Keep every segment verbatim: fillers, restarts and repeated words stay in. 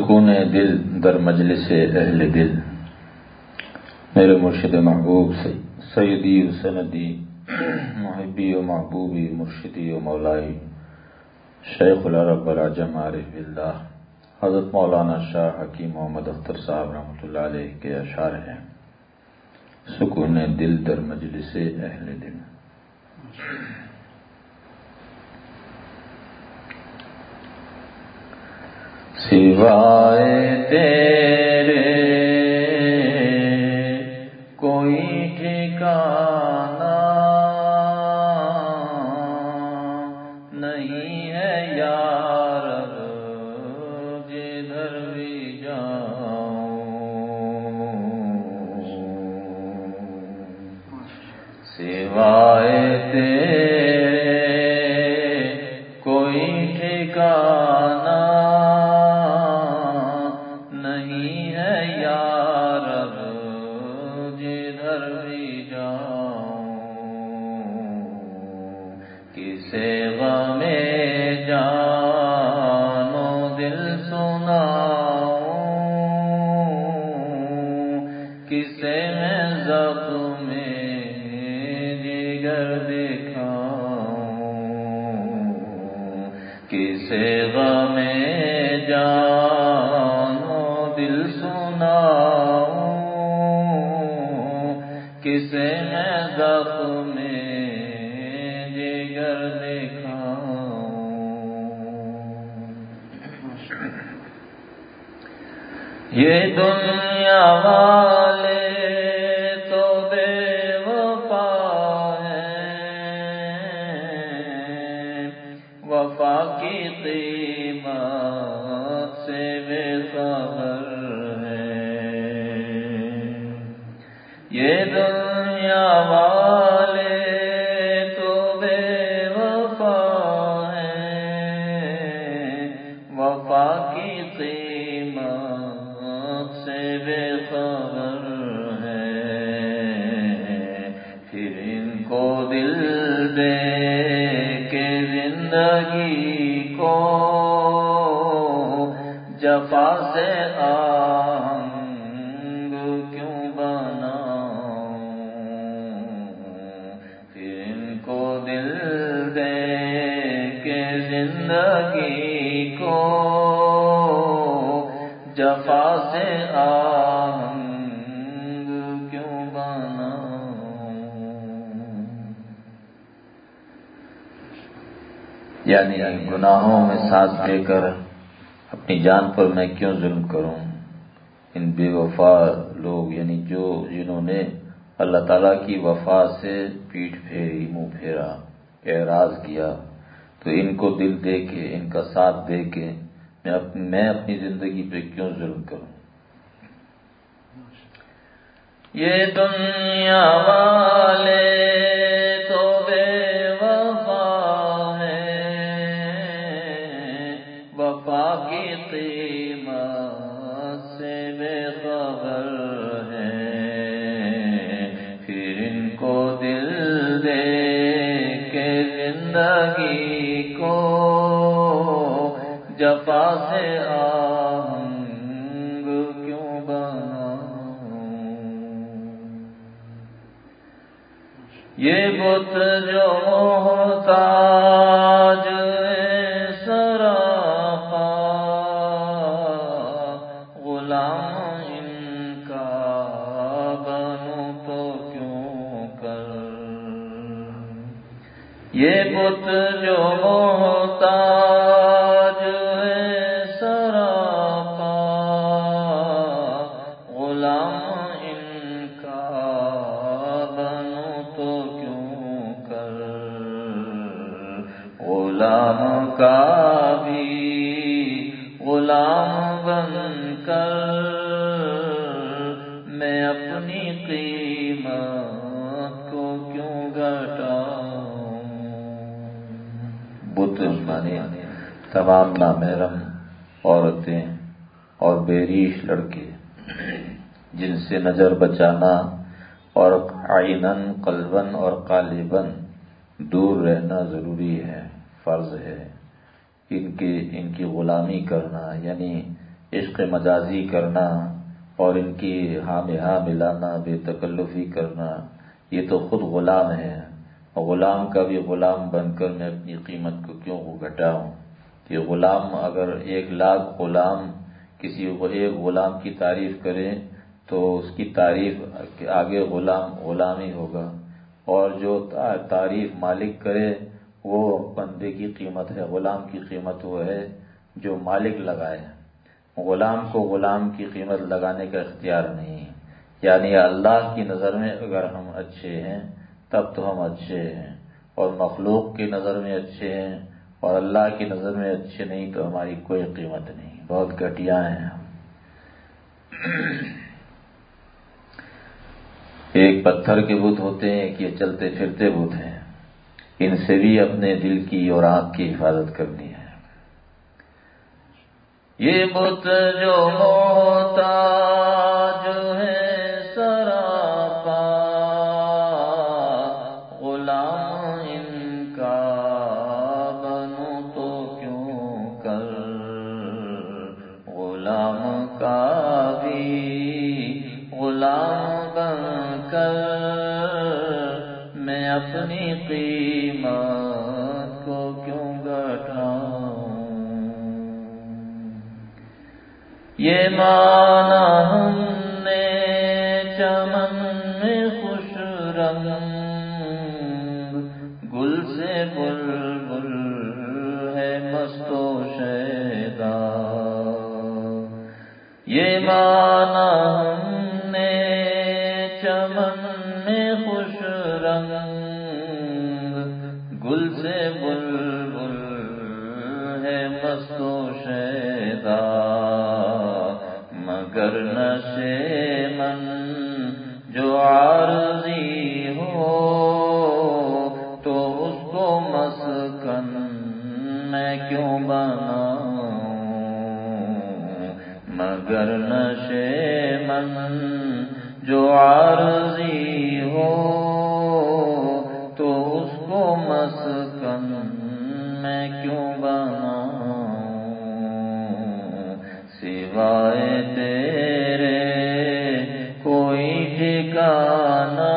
سکون دل در مجلس اہل دل. میرے مرشد محبوب سیدی و سندی محبی و محبوبی مرشدی و مولائی شیخ العرب والعجم عارف باللہ حضرت مولانا شاہ حکیم محمد اختر صاحب رحمۃ اللہ علیہ کے اشعار ہیں. سکون دل در مجلس اہل دل. سوائے تیرے کوئی ٹھکانہ نہیں ہے یار جدھر بھی جاؤں. سوائے تیرے کوئی ٹھکانہ یہ دنیا والے تو بے وفا ہیں، وفا کی قیمت سے بے خبر ہیں. یہ دنیا والے تو بے وفا ہیں، وفا کی قیمت بے خبر ہے. پھر ان کو دل دے کے زندگی کو جفا سے آہنگ کیوں بناؤں. پھر ان کو دل دے کے زندگی کو جفا سے آہنگ کیوں بناؤں. یعنی گناہوں میں ساتھ دے کر اپنی جان پر میں کیوں ظلم کروں. ان بے وفا لوگ یعنی جو جنہوں نے اللہ تعالیٰ کی وفا سے پیٹھ پھیری، منہ پھیرا، اعراض کیا، تو ان کو دل دے کے، ان کا ساتھ دے کے میں اپنی, میں اپنی زندگی پہ کیوں ظلم کروں. یہ دنیا والے تو بے وفا ہیں، وفا کی قیمت سے بے خبر ہیں. پھر ان کو دل دے کے زندگی کو جفا سے آہنگ کیوں بناؤں. یہ بت جو محتاج سراپا، غلام ان کا بنوں تو کیوں کر. یہ بت جو محتاج غلام کا بھی غلام بن کر میں اپنی قیمت کو کیوں گھٹاؤں. بت مانے تمام نامحرم عورتیں اور بیریش لڑکے جن سے نظر بچانا اور عیناً قلباً اور قالباً دور رہنا ضروری ہے، فرض ہے. ان کی ان کی غلامی کرنا یعنی عشق مجازی کرنا اور ان کی ہاں میں ہاں ملانا، بے تکلفی کرنا، یہ تو خود غلام ہے. اور غلام کا بھی غلام بن کر میں اپنی قیمت کو کیوں گھٹاؤں؟ کہ غلام اگر ایک لاکھ غلام کسی ایک غلام کی تعریف کرے تو اس کی تعریف آگے غلام غلام ہی ہوگا، اور جو تعریف مالک کرے وہ بندے کی قیمت ہے، غلام کی قیمت وہ ہے جو مالک لگائے. غلام کو غلام کی قیمت لگانے کا اختیار نہیں. یعنی اللہ کی نظر میں اگر ہم اچھے ہیں تب تو ہم اچھے ہیں، اور مخلوق کی نظر میں اچھے ہیں اور اللہ کی نظر میں اچھے نہیں تو ہماری کوئی قیمت نہیں، بہت گھٹیا ہیں ہم. ایک پتھر کے بت ہوتے ہیں کہ یہ چلتے پھرتے بت ہیں، ان سے بھی اپنے دل کی اور آنکھ کی حفاظت کرنی ہے. یہ بت جو محتاج ہے سراپا، غلام ان کا بنوں تو کیوں کر، غلام کا بھی غلام بن کر میں اپنی قیمت کو کیوں گھٹاؤں. یہ مانا ہم نے چمن میں خوش رنگ، گل سے بلبل ہے مست و شیدا. یہ مانا ہم نے چمن میں خوش رنگ، گل سے بلبل ہے مست و شیدا. مگر نشے من جو عارضی ہو تو اس کو مسکن میں کیوں بناؤں. مگر نشے من جو عارضی ہو تو اس کو مسکن میں کیوں بناؤں. سوائے تیرے کوئی ٹھکانہ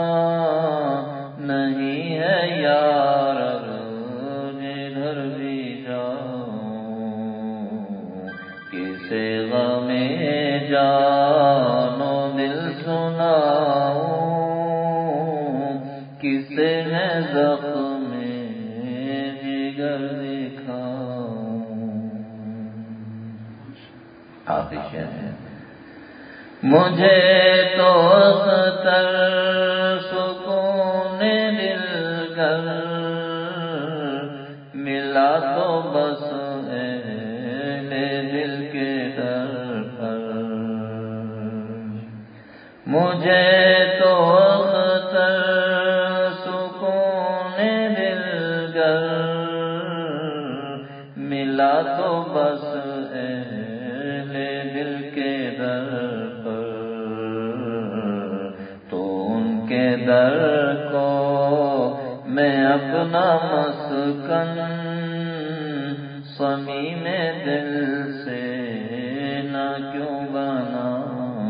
نہیں ہے یار جدھر بھی جاؤں. کسے غم جان و دل سناؤں، کسے میں زخم جگر دکھاؤں. آخر ہے مجھے تو اختر سکون دل گر ملا تو بس اہل دل کے در پر. مجھے تو اختر سکون دل گر ملا تو بس اہل دل کے در پر. تو ان کے در کو میں اپنا مسکن صمیم دل سے نہ کیوں بناؤں.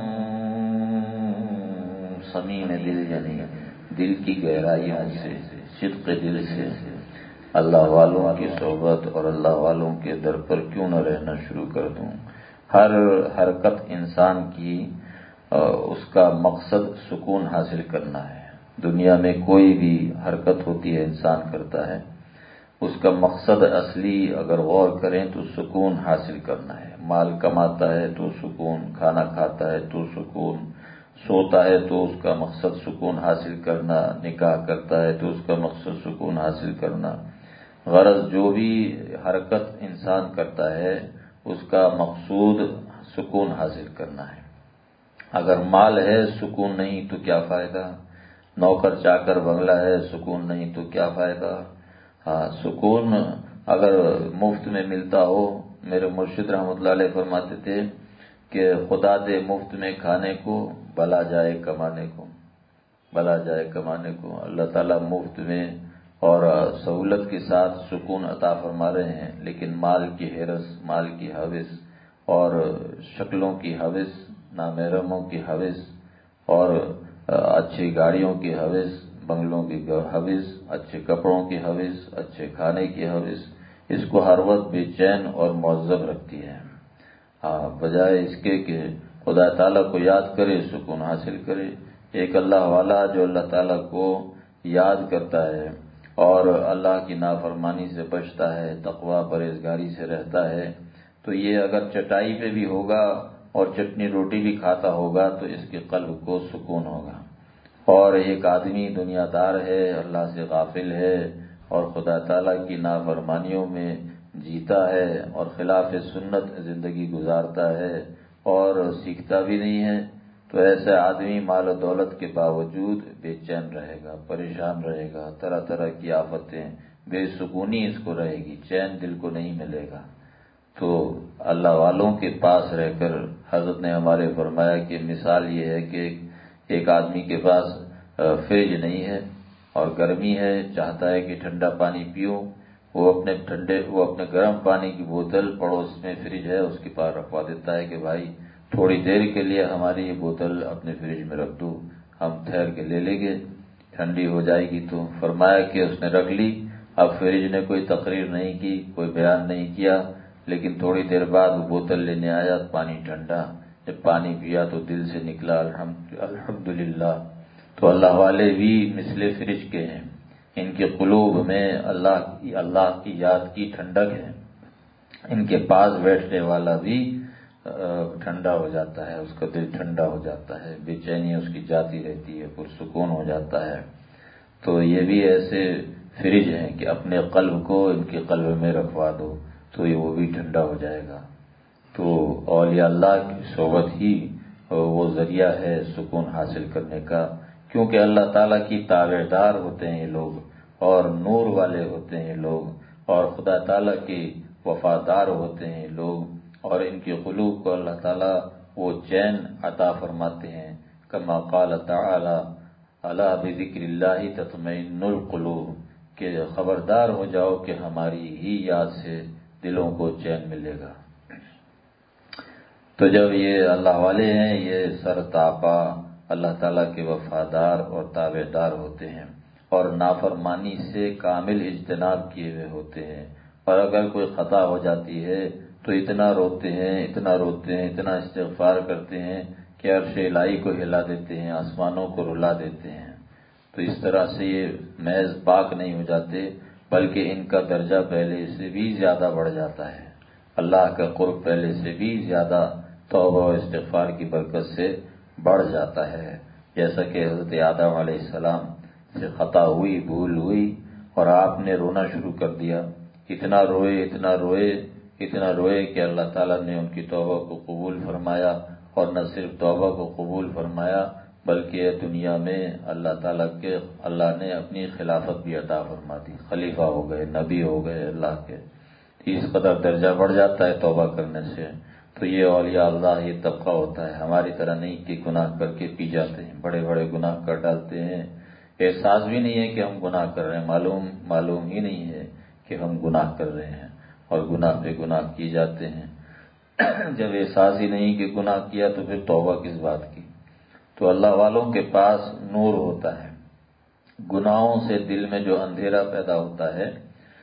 صمیم دل یعنی دل کی گہرائیوں سے، صدق دل سے اللہ والوں کی صحبت اور اللہ والوں کے در پر کیوں نہ رہنا شروع کر دوں. ہر حرکت انسان کی اس کا مقصد سکون حاصل کرنا ہے. دنیا میں کوئی بھی حرکت ہوتی ہے انسان کرتا ہے، اس کا مقصد اصلی اگر غور کریں تو سکون حاصل کرنا ہے. مال کماتا ہے تو سکون، کھانا کھاتا ہے تو سکون، سوتا ہے تو اس کا مقصد سکون حاصل کرنا، نکاح کرتا ہے تو اس کا مقصد سکون حاصل کرنا. غرض جو بھی حرکت انسان کرتا ہے اس کا مقصود سکون حاصل کرنا ہے. اگر مال ہے سکون نہیں تو کیا فائدہ، نوکر چاکر بنگلہ ہے سکون نہیں تو کیا فائدہ. ہاں سکون اگر مفت میں ملتا ہو، میرے مرشد رحمۃ اللہ علیہ فرماتے تھے کہ خدا دے مفت میں کھانے کو، بلا جائے کمانے کو، بلا جائے کمانے کو. اللہ تعالیٰ مفت میں اور سہولت کے ساتھ سکون عطا فرما رہے ہیں، لیکن مال کی حرص، مال کی حوث اور شکلوں کی حوث، نامحرموں کی حوث، اور اچھی گاڑیوں کی حوث، بنگلوں کی حوث، اچھے کپڑوں کی حوث، اچھے کھانے کی حوث اس کو ہر وقت بے چین اور معذب رکھتی ہے۔ ہاں، بجائے اس کے کہ خدا تعالیٰ کو یاد کرے، سکون حاصل کرے۔ ایک اللہ والا جو اللہ تعالیٰ کو یاد کرتا ہے اور اللہ کی نافرمانی سے بچتا ہے، تقوی پرہیزگاری سے رہتا ہے، تو یہ اگر چٹائی پہ بھی ہوگا اور چٹنی روٹی بھی کھاتا ہوگا تو اس کے قلب کو سکون ہوگا۔ اور ایک آدمی دنیا دار ہے، اللہ سے غافل ہے اور خدا تعالیٰ کی نافرمانیوں میں جیتا ہے اور خلاف سنت زندگی گزارتا ہے اور سیکھتا بھی نہیں ہے، تو ایسا آدمی مال و دولت کے باوجود بے چین رہے گا، پریشان رہے گا، طرح طرح کی آفتیں، بے سکونی اس کو رہے گی، چین دل کو نہیں ملے گا۔ تو اللہ والوں کے پاس رہ کر حضرت نے ہمارے فرمایا کہ مثال یہ ہے کہ ایک آدمی کے پاس فریج نہیں ہے اور گرمی ہے، چاہتا ہے کہ ٹھنڈا پانی پیوں، وہ اپنے ٹھنڈے وہ اپنے گرم پانی کی بوتل پڑوس میں فریج ہے اس کے پاس رکھوا دیتا ہے کہ بھائی تھوڑی دیر کے لیے ہماری یہ بوتل اپنے فریج میں رکھ دو، ہم ٹھہر کے لے لیں گے، ٹھنڈی ہو جائے گی۔ تو فرمایا کہ اس نے رکھ لی۔ اب فریج نے کوئی تقریر نہیں کی، کوئی بیان نہیں کیا، لیکن تھوڑی دیر بعد وہ بوتل لینے آیا، پانی ٹھنڈا، جب پانی پیا تو دل سے نکلا الحمد الحمدللہ۔ تو اللہ والے بھی مثل فریج کے ہیں، ان کے قلوب میں اللہ کی اللہ کی یاد کی ٹھنڈک ہے، ان کے پاس بیٹھنے والا بھی ٹھنڈا ہو جاتا ہے، اس کا دل ٹھنڈا ہو جاتا ہے، بے چینی اس کی جاتی رہتی ہے، پرسکون ہو جاتا ہے۔ تو یہ بھی ایسے فریج ہیں کہ اپنے قلب کو ان کے قلب میں رکھوا دو تو یہ وہ بھی ٹھنڈا ہو جائے گا۔ تو اولیاء اللہ کی صحبت ہی وہ ذریعہ ہے سکون حاصل کرنے کا، کیونکہ اللہ تعالیٰ کی تابعدار ہوتے ہیں یہ لوگ اور نور والے ہوتے ہیں لوگ اور خدا تعالیٰ کے وفادار ہوتے ہیں لوگ، اور ان کے قلوب کو اللہ تعالیٰ وہ چین عطا فرماتے ہیں، کما قال تعالی الا بذکر اللہ تطمئن القلوب، کہ خبردار ہو جاؤ کہ ہماری ہی یاد سے دلوں کو چین ملے گا۔ تو جب یہ اللہ والے ہیں یہ سر تاپا اللہ تعالیٰ کے وفادار اور تابعدار ہوتے ہیں اور نافرمانی سے کامل اجتناب کیے ہوئے ہوتے ہیں، اور اگر کوئی خطا ہو جاتی ہے تو اتنا روتے ہیں اتنا روتے ہیں اتنا استغفار کرتے ہیں کہ عرش الہی کو ہلا دیتے ہیں، آسمانوں کو رلا دیتے ہیں۔ تو اس طرح سے یہ محض پاک نہیں ہو جاتے بلکہ ان کا درجہ پہلے سے بھی زیادہ بڑھ جاتا ہے، اللہ کا قرب پہلے سے بھی زیادہ توبہ و استغفار کی برکت سے بڑھ جاتا ہے۔ جیسا کہ حضرت آدم علیہ السلام سے خطا ہوئی، بھول ہوئی اور آپ نے رونا شروع کر دیا، اتنا روئے اتنا روئے اتنا روئے کہ اللہ تعالیٰ نے ان کی توبہ کو قبول فرمایا، اور نہ صرف توبہ کو قبول فرمایا بلکہ دنیا میں اللہ تعالیٰ کے اللہ نے اپنی خلافت بھی عطا فرما دی، خلیفہ ہو گئے، نبی ہو گئے اللہ کے۔ اس قدر درجہ بڑھ جاتا ہے توبہ کرنے سے۔ تو یہ اولیاء اللہ یہ طبقہ ہوتا ہے، ہماری طرح نہیں کہ گناہ کر کے پی جاتے ہیں، بڑے بڑے گناہ کر ڈالتے ہیں، احساس بھی نہیں ہے کہ ہم گناہ کر رہے ہیں، معلوم معلوم ہی نہیں ہے کہ ہم گناہ کر رہے ہیں، اور گناہ پہ گناہ کیے جاتے ہیں۔ جب احساس ہی نہیں کہ گناہ کیا تو پھر توبہ کس بات کی؟ تو اللہ والوں کے پاس نور ہوتا ہے، گناہوں سے دل میں جو اندھیرا پیدا ہوتا ہے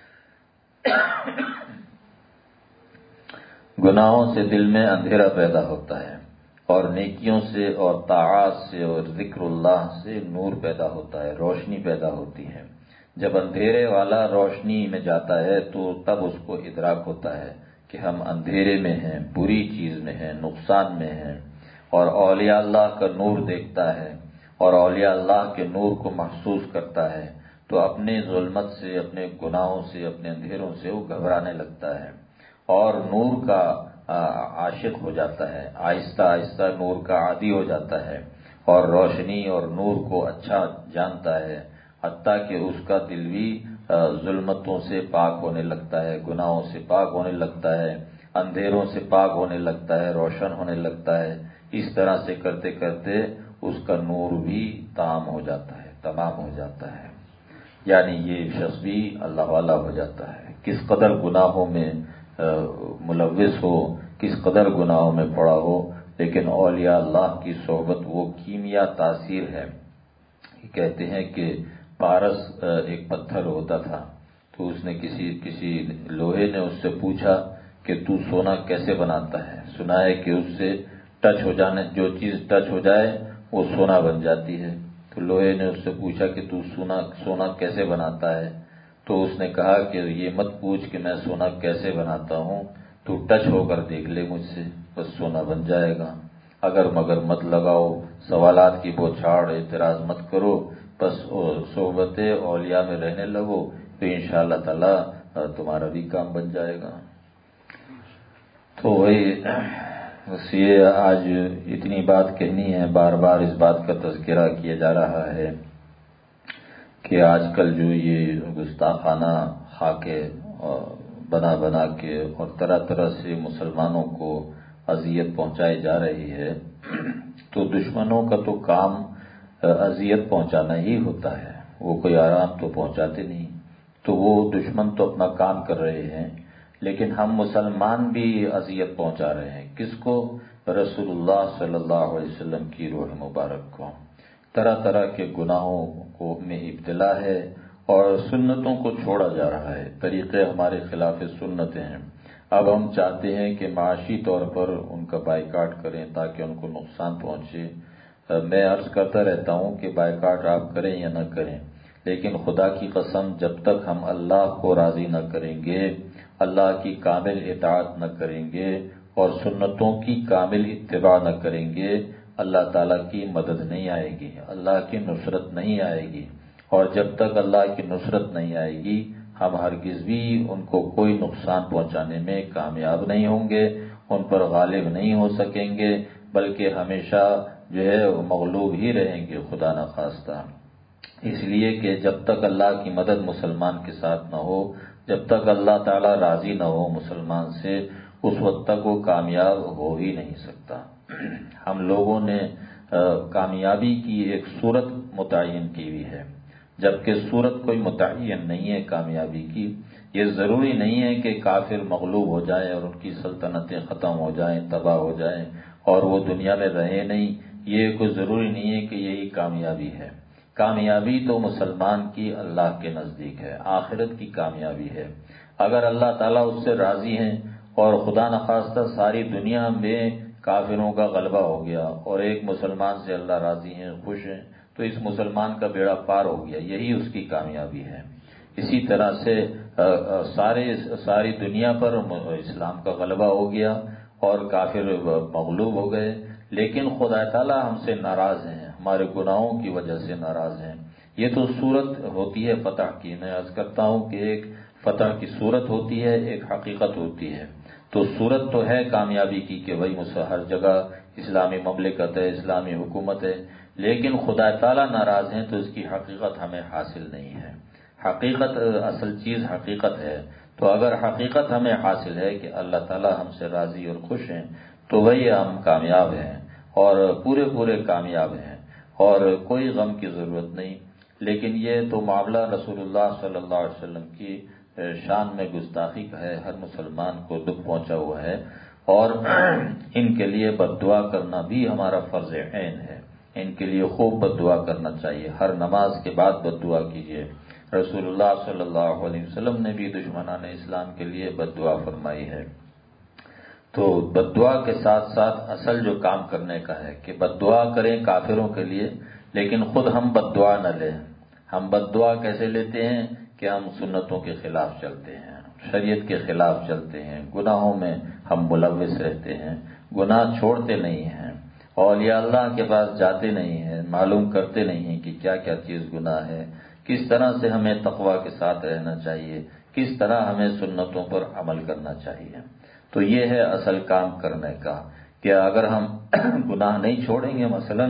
گناہوں سے دل میں اندھیرا پیدا ہوتا ہے اور نیکیوں سے اور طاعات سے اور ذکر اللہ سے نور پیدا ہوتا ہے، روشنی پیدا ہوتی ہے۔ جب اندھیرے والا روشنی میں جاتا ہے تو تب اس کو ادراک ہوتا ہے کہ ہم اندھیرے میں ہیں، بری چیز میں ہیں، نقصان میں ہیں، اور اولیاء اللہ کا نور دیکھتا ہے اور اولیاء اللہ کے نور کو محسوس کرتا ہے تو اپنے ظلمت سے، اپنے گناہوں سے، اپنے اندھیروں سے وہ گھبرانے لگتا ہے اور نور کا عاشق ہو جاتا ہے، آہستہ آہستہ نور کا عادی ہو جاتا ہے اور روشنی اور نور کو اچھا جانتا ہے، حتیٰ کہ اس کا دل بھی ظلمتوں سے پاک ہونے لگتا ہے، گناہوں سے پاک ہونے لگتا ہے، اندھیروں سے پاک ہونے لگتا ہے، روشن ہونے لگتا ہے۔ اس طرح سے کرتے کرتے اس کا نور بھی تام ہو جاتا ہے، تمام ہو جاتا ہے، یعنی یہ شخص بھی اللہ والا ہو جاتا ہے۔ کس قدر گناہوں میں ملوث ہو کس قدر گناہوں میں پڑا ہو، لیکن اولیاء اللہ کی صحبت وہ کیمیا تاثیر ہے۔ کہتے ہیں کہ پارس ایک پتھر ہوتا تھا، تو اس نے کسی کسی لوہے نے اس سے پوچھا کہ تو سونا کیسے بناتا ہے؟ سنا ہے کہ اس سے ٹچ ہو جانے جو چیز ٹچ ہو جائے وہ سونا بن جاتی ہے۔ تو لوہے نے اس سے پوچھا کہ تو سونا سونا کیسے بناتا ہے؟ تو اس نے کہا کہ یہ مت پوچھ کہ میں سونا کیسے بناتا ہوں، تو ٹچ ہو کر دیکھ لے مجھ سے، بس سونا بن جائے گا۔ اگر مگر مت لگاؤ، سوالات کی بوچھاڑ، اعتراض مت کرو، بس صحبت اولیاء میں رہنے لگو تو انشاءاللہ تعالی تمہارا بھی کام بن جائے گا۔ تو وہی بس یہ آج اتنی بات کہنی ہے، بار بار اس بات کا تذکرہ کیا جا رہا ہے کہ آج کل جو یہ گستاخانہ خاکے بنا بنا کے اور طرح طرح سے مسلمانوں کو اذیت پہنچائی جا رہی ہے، تو دشمنوں کا تو کام اذیت پہنچانا ہی ہوتا ہے، وہ کوئی آرام تو پہنچاتے نہیں۔ تو وہ دشمن تو اپنا کام کر رہے ہیں، لیکن ہم مسلمان بھی اذیت پہنچا رہے ہیں۔ کس کو؟ رسول اللہ صلی اللہ علیہ وسلم کی روح مبارک کو۔ طرح طرح کے گناہوں کو میں ابتلا ہے اور سنتوں کو چھوڑا جا رہا ہے، طریقے ہمارے خلاف سنتیں ہیں۔ اب ہم چاہتے ہیں کہ معاشی طور پر ان کا بائیکاٹ کریں تاکہ ان کو نقصان پہنچے۔ میں عرض کرتا رہتا ہوں کہ بائیکاٹ آپ کریں یا نہ کریں، لیکن خدا کی قسم جب تک ہم اللہ کو راضی نہ کریں گے، اللہ کی کامل اطاعت نہ کریں گے اور سنتوں کی کامل اتباع نہ کریں گے، اللہ تعالیٰ کی مدد نہیں آئے گی، اللہ کی نصرت نہیں آئے گی۔ اور جب تک اللہ کی نصرت نہیں آئے گی، ہم ہرگز بھی ان کو کوئی نقصان پہنچانے میں کامیاب نہیں ہوں گے، ان پر غالب نہیں ہو سکیں گے، بلکہ ہمیشہ جو ہے مغلوب ہی رہیں گے، خدا نخواستہ۔ اس لیے کہ جب تک اللہ کی مدد مسلمان کے ساتھ نہ ہو، جب تک اللہ تعالیٰ راضی نہ ہو مسلمان سے، اس وقت تک وہ کامیاب ہو ہی نہیں سکتا۔ ہم لوگوں نے کامیابی کی ایک صورت متعین کی ہوئی ہے، جبکہ صورت کوئی متعین نہیں ہے کامیابی کی۔ یہ ضروری نہیں ہے کہ کافر مغلوب ہو جائیں اور ان کی سلطنتیں ختم ہو جائیں، تباہ ہو جائیں اور وہ دنیا میں رہے نہیں، یہ کوئی ضروری نہیں ہے کہ یہی کامیابی ہے۔ کامیابی تو مسلمان کی اللہ کے نزدیک ہے، آخرت کی کامیابی ہے۔ اگر اللہ تعالیٰ اس سے راضی ہیں اور خدا نخواستہ ساری دنیا میں کافروں کا غلبہ ہو گیا اور ایک مسلمان سے اللہ راضی ہیں، خوش ہیں، تو اس مسلمان کا بیڑا پار ہو گیا، یہی اس کی کامیابی ہے۔ اسی طرح سے سارے ساری دنیا پر اسلام کا غلبہ ہو گیا اور کافر مغلوب ہو گئے، لیکن خدا تعالیٰ ہم سے ناراض ہیں، ہمارے گناہوں کی وجہ سے ناراض ہیں۔ یہ تو صورت ہوتی ہے فتح کی، میں عرض کرتا ہوں کہ ایک فتح کی صورت ہوتی ہے، ایک حقیقت ہوتی ہے۔ تو صورت تو ہے کامیابی کی کہ بھائی ہر جگہ اسلامی مملکت ہے، اسلامی حکومت ہے، لیکن خدا تعالیٰ ناراض ہیں تو اس کی حقیقت ہمیں حاصل نہیں ہے۔ حقیقت اصل چیز حقیقت ہے، تو اگر حقیقت ہمیں حاصل ہے کہ اللہ تعالیٰ ہم سے راضی اور خوش ہیں، تو وہی ہم کامیاب ہیں اور پورے پورے کامیاب ہیں اور کوئی غم کی ضرورت نہیں۔ لیکن یہ تو معاملہ رسول اللہ صلی اللہ علیہ وسلم کی شان میں گستاخی کا ہے، ہر مسلمان کو دکھ پہنچا ہوا ہے اور ان کے لیے بد دعا کرنا بھی ہمارا فرض عین ہے۔ ان کے لیے خوب بد دعا کرنا چاہیے، ہر نماز کے بعد بد دعا کیجیے۔ رسول اللہ صلی اللہ علیہ وسلم نے بھی دشمنان اسلام کے لیے بد دعا فرمائی ہے۔ تو بد دعا کے ساتھ ساتھ اصل جو کام کرنے کا ہے کہ بد دعا کریں کافروں کے لیے، لیکن خود ہم بد دعا نہ لیں۔ ہم بد دعا کیسے لیتے ہیں کہ ہم سنتوں کے خلاف چلتے ہیں، شریعت کے خلاف چلتے ہیں، گناہوں میں ہم ملوث رہتے ہیں، گناہ چھوڑتے نہیں ہیں، اولیاء اللہ کے پاس جاتے نہیں ہیں، معلوم کرتے نہیں ہیں کہ کیا کیا چیز گناہ ہے، کس طرح سے ہمیں تقوی کے ساتھ رہنا چاہیے، کس طرح ہمیں سنتوں پر عمل کرنا چاہیے۔ تو یہ ہے اصل کام کرنے کا کہ اگر ہم گناہ نہیں چھوڑیں گے، مثلا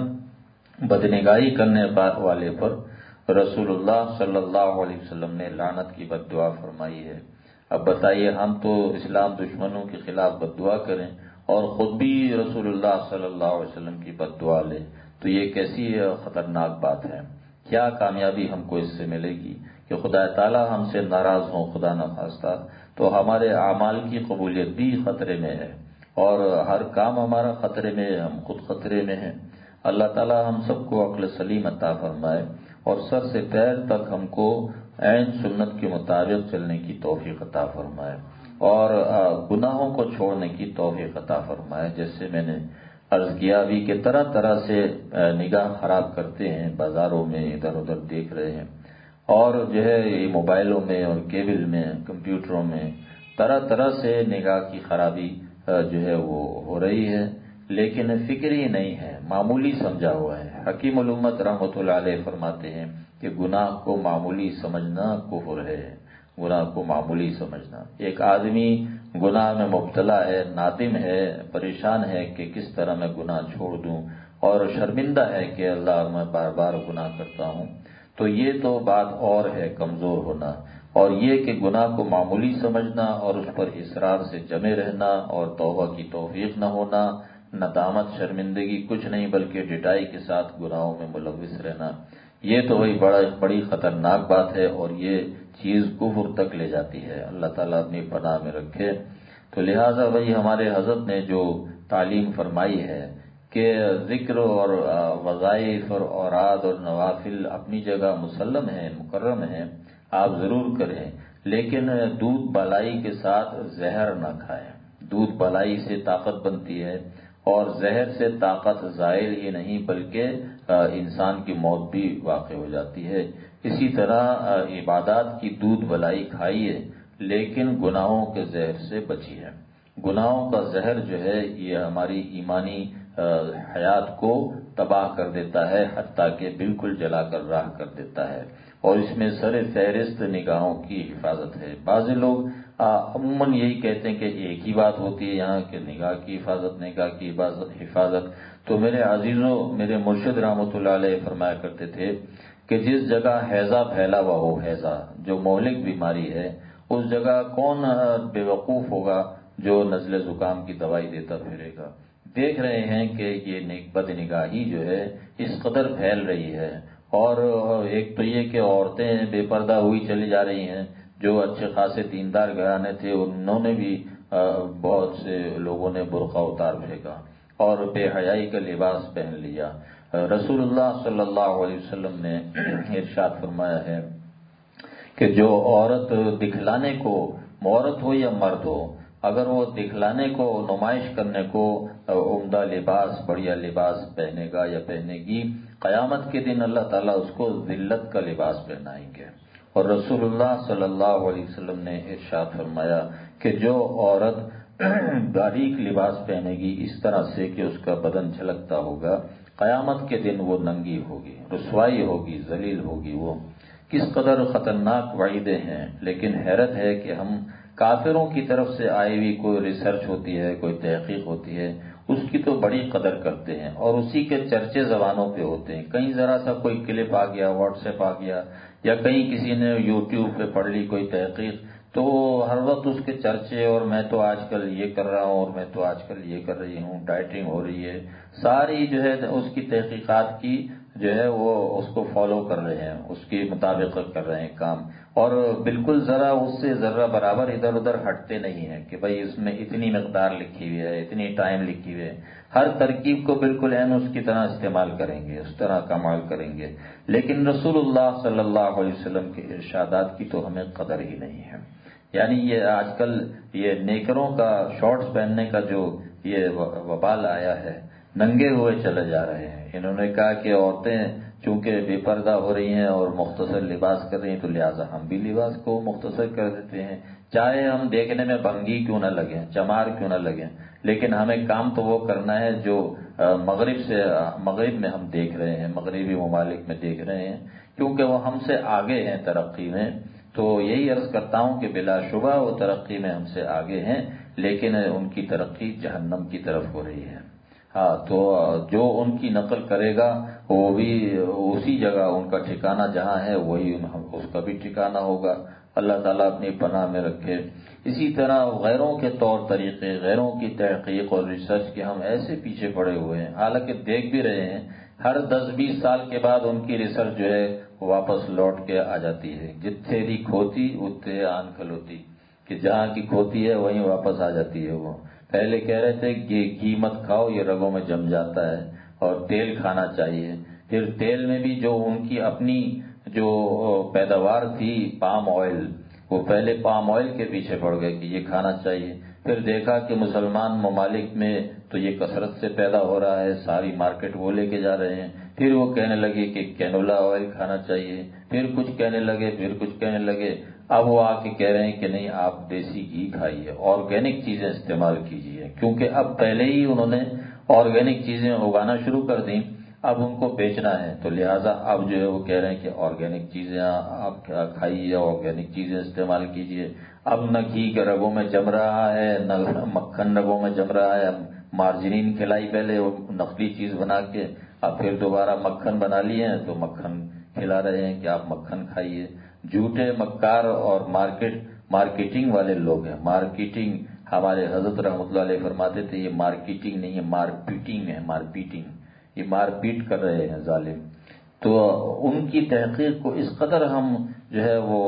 بدنگاہی کرنے والے پر رسول اللہ صلی اللہ علیہ وسلم نے لعنت کی بد دعا فرمائی ہے۔ اب بتائیے ہم تو اسلام دشمنوں کے خلاف بد دعا کریں اور خود بھی رسول اللہ صلی اللہ علیہ وسلم کی بد دعا لیں، تو یہ کیسی خطرناک بات ہے۔ کیا کامیابی ہم کو اس سے ملے گی کہ خدا تعالیٰ ہم سے ناراض ہوں، خدا نخواستہ، تو ہمارے اعمال کی قبولیت بھی خطرے میں ہے اور ہر کام ہمارا خطرے میں ہے، ہم خود خطرے میں ہیں۔ اللہ تعالی ہم سب کو عقل سلیم عطا فرمائے اور سر سے پیر تک ہم کو عین سنت کے مطابق چلنے کی توفیق عطا فرمائے اور گناہوں کو چھوڑنے کی توفیق عطا فرمائے۔ جیسے میں نے عرض کیا بھی کہ طرح طرح سے نگاہ خراب کرتے ہیں، بازاروں میں ادھر ادھر دیکھ رہے ہیں، اور جو ہے یہ موبائلوں میں اور کیبل میں کمپیوٹروں میں طرح طرح سے نگاہ کی خرابی جو ہے وہ ہو رہی ہے، لیکن فکر ہی نہیں ہے، معمولی سمجھا ہوا ہے۔ حکیم الامت رحمۃ اللہ علیہ فرماتے ہیں کہ گناہ کو معمولی سمجھنا کفر ہے، گناہ کو معمولی سمجھنا۔ ایک آدمی گناہ میں مبتلا ہے، نادم ہے، پریشان ہے کہ کس طرح میں گناہ چھوڑ دوں، اور شرمندہ ہے کہ اللہ میں بار بار گناہ کرتا ہوں، تو یہ تو بات اور ہے کمزور ہونا۔ اور یہ کہ گناہ کو معمولی سمجھنا اور اس پر اصرار سے جمے رہنا اور توبہ کی توفیق نہ ہونا، ندامت شرمندگی کچھ نہیں بلکہ ڈٹائی کے ساتھ گناہوں میں ملوث رہنا، یہ تو وہی بڑا بڑی خطرناک بات ہے اور یہ چیز کفر تک لے جاتی ہے۔ اللہ تعالیٰ اپنی پناہ میں رکھے۔ تو لہٰذا وہی ہمارے حضرت نے جو تعلیم فرمائی ہے کہ ذکر اور وظائف اور اوراد اور نوافل اپنی جگہ مسلم ہیں، مکرم ہیں، آپ ضرور کریں، لیکن دودھ بالائی کے ساتھ زہر نہ کھائیں۔ دودھ بالائی سے طاقت بنتی ہے اور زہر سے طاقت زائل ہی نہیں بلکہ انسان کی موت بھی واقع ہو جاتی ہے۔ اسی طرح عبادات کی دودھ بالائی کھائیے لیکن گناہوں کے زہر سے بچیے۔ گناہوں کا زہر جو ہے یہ ہماری ایمانی حیات کو تباہ کر دیتا ہے، حتیٰ کہ بالکل جلا کر راہ کر دیتا ہے، اور اس میں سر فہرست نگاہوں کی حفاظت ہے۔ بعض لوگ عموماً یہی کہتے ہیں کہ ایک ہی بات ہوتی ہے یہاں کہ نگاہ کی حفاظت، نگاہ کی حفاظت۔ تو میرے عزیزوں، میرے مرشد رحمۃ اللہ علیہ فرمایا کرتے تھے کہ جس جگہ ہیضہ پھیلا ہوا ہو، ہیضہ جو مہلک بیماری ہے، اس جگہ کون بے وقوف ہوگا جو نزلے زکام کی دوائی دیتا پھرے گا۔ دیکھ رہے ہیں کہ یہ بد نگاہی جو ہے اس قدر پھیل رہی ہے، اور ایک تو یہ کہ عورتیں بے پردہ ہوئی چلی جا رہی ہیں، جو اچھے خاصے دیندار گھرانے تھے انہوں نے بھی بہت سے لوگوں نے برقع اتار پھینکا اور بے حیائی کا لباس پہن لیا۔ رسول اللہ صلی اللہ علیہ وسلم نے ارشاد فرمایا ہے کہ جو عورت دکھلانے کو، عورت ہو یا مرد ہو، اگر وہ دکھلانے کو، نمائش کرنے کو عمدہ لباس، بڑھیا لباس پہنے گا یا پہنے گی، قیامت کے دن اللہ تعالیٰ اس کو ذلت کا لباس پہنائیں گے۔ اور رسول اللہ صلی اللہ علیہ وسلم نے ارشاد فرمایا کہ جو عورت باریک لباس پہنے گی اس طرح سے کہ اس کا بدن جھلکتا ہوگا، قیامت کے دن وہ ننگی ہوگی، رسوائی ہوگی، ذلیل ہوگی۔ وہ کس قدر خطرناک وعیدیں ہیں، لیکن حیرت ہے کہ ہم کافروں کی طرف سے آئی ہوئی کوئی ریسرچ ہوتی ہے، کوئی تحقیق ہوتی ہے، اس کی تو بڑی قدر کرتے ہیں اور اسی کے چرچے زبانوں پہ ہوتے ہیں۔ کہیں ذرا سا کوئی کلپ آ گیا، واٹس ایپ آ گیا، یا کہیں کسی نے یوٹیوب پہ پڑھ لی کوئی تحقیق، تو ہر وقت اس کے چرچے، اور میں تو آج کل یہ کر رہا ہوں اور میں تو آج کل یہ کر رہی ہوں، ڈائٹنگ ہو رہی ہے، ساری جو ہے اس کی تحقیقات کی جو ہے وہ اس کو فالو کر رہے ہیں، اس کے مطابق کر رہے ہیں کام، اور بالکل ذرا اس سے ذرہ برابر ادھر ادھر ہٹتے نہیں ہیں کہ بھئی اس میں اتنی مقدار لکھی ہوئی ہے، اتنی ٹائم لکھی ہوئی ہے، ہر ترکیب کو بالکل عین اس کی طرح استعمال کریں گے، اس طرح کا عمل کریں گے، لیکن رسول اللہ صلی اللہ علیہ وسلم کے ارشادات کی تو ہمیں قدر ہی نہیں ہے۔ یعنی یہ آج کل یہ نیکروں کا شارٹس پہننے کا جو یہ وبال آیا ہے، ننگے ہوئے چلے جا رہے ہیں۔ انہوں نے کہا کہ عورتیں چونکہ بے پردہ ہو رہی ہیں اور مختصر لباس کر رہی ہیں تو لہٰذا ہم بھی لباس کو مختصر کر دیتے ہیں، چاہے ہم دیکھنے میں بھنگی کیوں نہ لگیں، چمار کیوں نہ لگیں، لیکن ہمیں کام تو وہ کرنا ہے جو مغرب سے مغرب میں ہم دیکھ رہے ہیں، مغربی ممالک میں دیکھ رہے ہیں، کیونکہ وہ ہم سے آگے ہیں ترقی میں۔ تو یہی عرض کرتا ہوں کہ بلا شبہ وہ ترقی میں ہم سے آگے ہیں، لیکن ان کی ترقی جہنم کی طرف ہو رہی ہے۔ ہاں، تو جو ان کی نقل کرے گا وہ بھی اسی جگہ، ان کا ٹھکانہ جہاں ہے وہی اس کا بھی ٹھکانہ ہوگا۔ اللہ تعالیٰ اپنی پناہ میں رکھے۔ اسی طرح غیروں کے طور طریقے، غیروں کی تحقیق اور ریسرچ کے ہم ایسے پیچھے پڑے ہوئے ہیں، حالانکہ دیکھ بھی رہے ہیں ہر دس بیس سال کے بعد ان کی ریسرچ جو ہے واپس لوٹ کے آ جاتی ہے، جتھے دی کھوتی اتھے آن کھلوتی، کہ جہاں کی کھوتی ہے وہیں واپس آ جاتی ہے وہ۔ پہلے کہہ رہے تھے کہ گھی مت کھاؤ، یہ رگوں میں جم جاتا ہے، اور تیل کھانا چاہیے. پھر تیل میں بھی جو ان کی اپنی جو پیداوار تھی پام آئل، وہ پہلے پام آئل کے پیچھے پڑ گئے کہ یہ کھانا چاہیے. پھر دیکھا کہ مسلمان ممالک میں تو یہ کثرت سے پیدا ہو رہا ہے، ساری مارکیٹ وہ لے کے جا رہے ہیں. پھر وہ کہنے لگے کہ کینولا آئل کھانا چاہیے، پھر کچھ کہنے لگے پھر کچھ کہنے لگے اب وہ آ کے کہہ رہے ہیں کہ نہیں، آپ دیسی گھی کھائیے، آرگینک چیزیں استعمال کیجیے. کیونکہ اب پہلے ہی انہوں نے آرگینک چیزیں اگانا شروع کر دیں، اب ان کو بیچنا ہے، تو لہٰذا اب جو ہے وہ کہہ رہے ہیں کہ آرگینک چیزیں آپ کھائیے، آرگینک چیزیں استعمال کیجیے. اب نہ گھی کے رگوں میں جم رہا ہے، نہ مکھن رگوں میں جم رہا ہے. اب مارجرین کھلائی پہلے وہ نقلی چیز بنا کے، اب پھر دوبارہ مکھن بنا لیے ہیں تو مکھن کھلا رہے ہیں کہ آپ مکھن کھائیے. جھوٹے مکار اور مارکیٹ مارکیٹنگ والے لوگ ہیں. مارکیٹنگ ہمارے حضرت رحمۃ اللہ علیہ فرماتے تھے یہ مارکیٹنگ نہیں ہے، مارپیٹنگ ہے. مارپیٹنگ یہ مار پیٹ کر رہے ہیں ظالم. تو ان کی تحقیق کو اس قدر ہم جو ہے وہ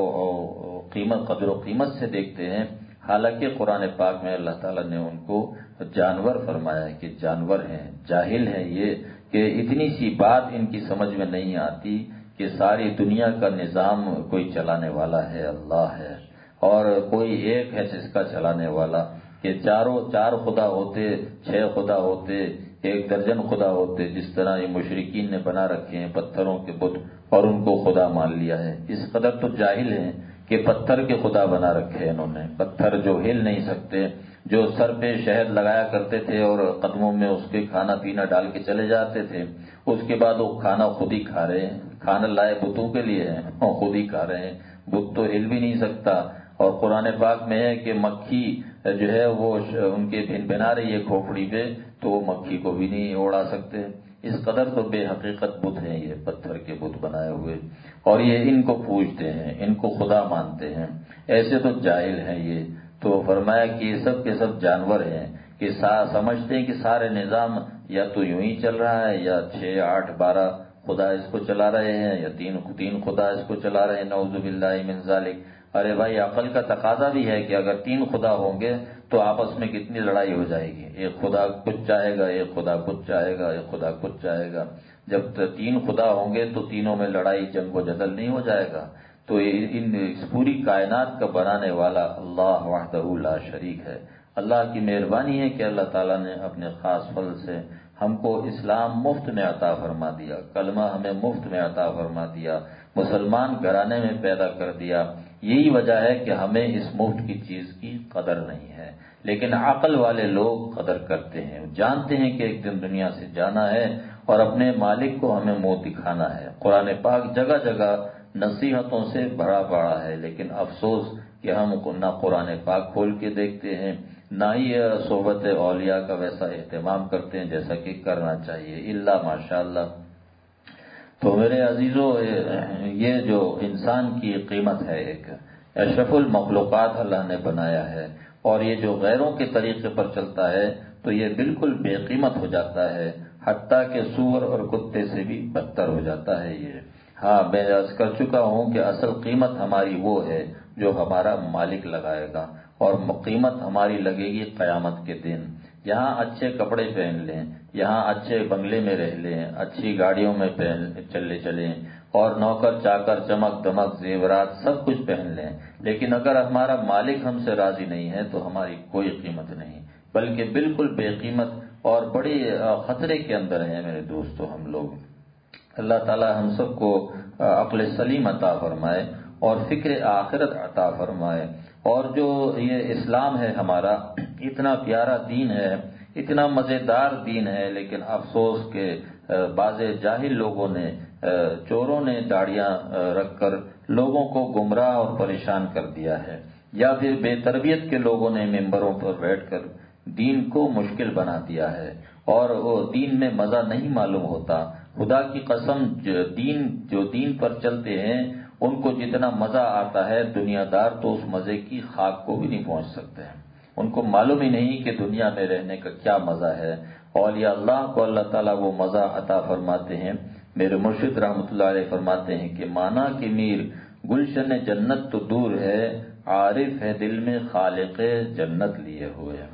قیمت قدر و قیمت سے دیکھتے ہیں، حالانکہ قرآن پاک میں اللہ تعالیٰ نے ان کو جانور فرمایا ہے کہ جانور ہیں. جاہل ہیں یہ کہ اتنی سی بات ان کی سمجھ میں نہیں آتی کہ ساری دنیا کا نظام کوئی چلانے والا ہے اللہ ہے، اور کوئی ایک ہے جس کا چلانے والا. کہ چاروں چار خدا ہوتے، چھ خدا ہوتے، ایک درجن خدا ہوتے، جس طرح یہ مشرکین نے بنا رکھے ہیں پتھروں کے بت اور ان کو خدا مان لیا ہے. اس قدر تو جاہل ہیں کہ پتھر کے خدا بنا رکھے انہوں نے. پتھر جو ہل نہیں سکتے، جو سر پہ شہد لگایا کرتے تھے اور قدموں میں اس کے کھانا پینا ڈال کے چلے جاتے تھے، اس کے بعد وہ کھانا خود ہی کھا رہے ہیں. کھانا لائے بتوں کے لیے ہیں اور خود ہی کھا رہے ہیں. بت تو ہل بھی نہیں سکتا. اور قرآن پاک میں ہے کہ مکھی جو ہے وہ ان کے بھن بنا رہی ہے کھوپڑی پہ، تو وہ مکھی کو بھی نہیں اڑا سکتے. اس قدر تو بے حقیقت بت ہیں یہ، پتھر کے بت بنائے ہوئے، اور یہ ان کو پوجتے ہیں، ان کو خدا مانتے ہیں. ایسے تو جاہل ہیں یہ. تو فرمایا کہ یہ سب کے سب جانور ہیں کہ سمجھتے ہیں کہ سارے نظام یا تو یوں ہی چل رہا ہے، یا چھ آٹھ بارہ خدا اس کو چلا رہے ہیں، یا تین تین خدا اس کو چلا رہے ہیں. نعوذ باللہ من ذالک. ارے بھائی عقل کا تقاضا بھی ہے کہ اگر تین خدا ہوں گے تو آپس میں کتنی لڑائی ہو جائے گی. ایک خدا کچھ چاہے گا، ایک خدا کچھ چاہے گا، ایک خدا کچھ چاہے گا. جب تین خدا ہوں گے تو تینوں میں لڑائی جنگ و جدل نہیں ہو جائے گا. تو ان اس پوری کائنات کا بنانے والا اللہ وحدہ لا شریک ہے. اللہ کی مہربانی ہے کہ اللہ تعالیٰ نے اپنے خاص فضل سے ہم کو اسلام مفت میں عطا فرما دیا، کلمہ ہمیں مفت میں عطا فرما دیا، مسلمان گھرانے میں پیدا کر دیا. یہی وجہ ہے کہ ہمیں اس مفت کی چیز کی قدر نہیں ہے. لیکن عقل والے لوگ قدر کرتے ہیں، جانتے ہیں کہ ایک دن دنیا سے جانا ہے اور اپنے مالک کو ہمیں منہ دکھانا ہے. قرآن پاک جگہ جگہ نصیحتوں سے بھرا پڑا ہے، لیکن افسوس کہ ہم نہ قرآن پاک کھول کے دیکھتے ہیں، نہ ہی صحبت اولیاء کا ویسا اہتمام کرتے ہیں جیسا کہ کرنا چاہیے، الا ماشاء اللہ. تو میرے عزیزو، یہ جو انسان کی قیمت ہے، ایک اشرف المخلوقات اللہ نے بنایا ہے، اور یہ جو غیروں کے طریقے پر چلتا ہے تو یہ بالکل بے قیمت ہو جاتا ہے، حتیٰ کہ سور اور کتے سے بھی بدتر ہو جاتا ہے یہ. ہاں، میں عرض کر چکا ہوں کہ اصل قیمت ہماری وہ ہے جو ہمارا مالک لگائے گا، اور قیمت ہماری لگے گی قیامت کے دن. یہاں اچھے کپڑے پہن لیں، یہاں اچھے بنگلے میں رہ لیں، اچھی گاڑیوں میں پہن چلے چلیں، اور نوکر چاکر چمک دمک زیورات سب کچھ پہن لیں، لیکن اگر ہمارا مالک ہم سے راضی نہیں ہے تو ہماری کوئی قیمت نہیں، بلکہ بالکل بے قیمت اور بڑی خطرے کے اندر ہیں میرے دوستو ہم لوگ. اللہ تعالی ہم سب کو عقل سلیم عطا فرمائے اور فکر آخرت عطا فرمائے. اور جو یہ اسلام ہے ہمارا، اتنا پیارا دین ہے، اتنا مزیدار دین ہے، لیکن افسوس کہ بعض جاہل لوگوں نے، چوروں نے داڑیاں رکھ کر لوگوں کو گمراہ اور پریشان کر دیا ہے، یا پھر بے تربیت کے لوگوں نے ممبروں پر بیٹھ کر دین کو مشکل بنا دیا ہے، اور وہ دین میں مزہ نہیں معلوم ہوتا. خدا کی قسم، جو دین جو دین پر چلتے ہیں ان کو جتنا مزہ آتا ہے، دنیا دار تو اس مزے کی خاک کو بھی نہیں پہنچ سکتے ہیں. ان کو معلوم ہی نہیں کہ دنیا میں رہنے کا کیا مزہ ہے. اولیاء اللہ کو اللہ تعالیٰ وہ مزہ عطا فرماتے ہیں. میرے مرشد رحمۃ اللہ علیہ فرماتے ہیں کہ مانا کہ میر گلشن جنت تو دور ہے، عارف ہے دل میں خالق جنت لیے ہوئے.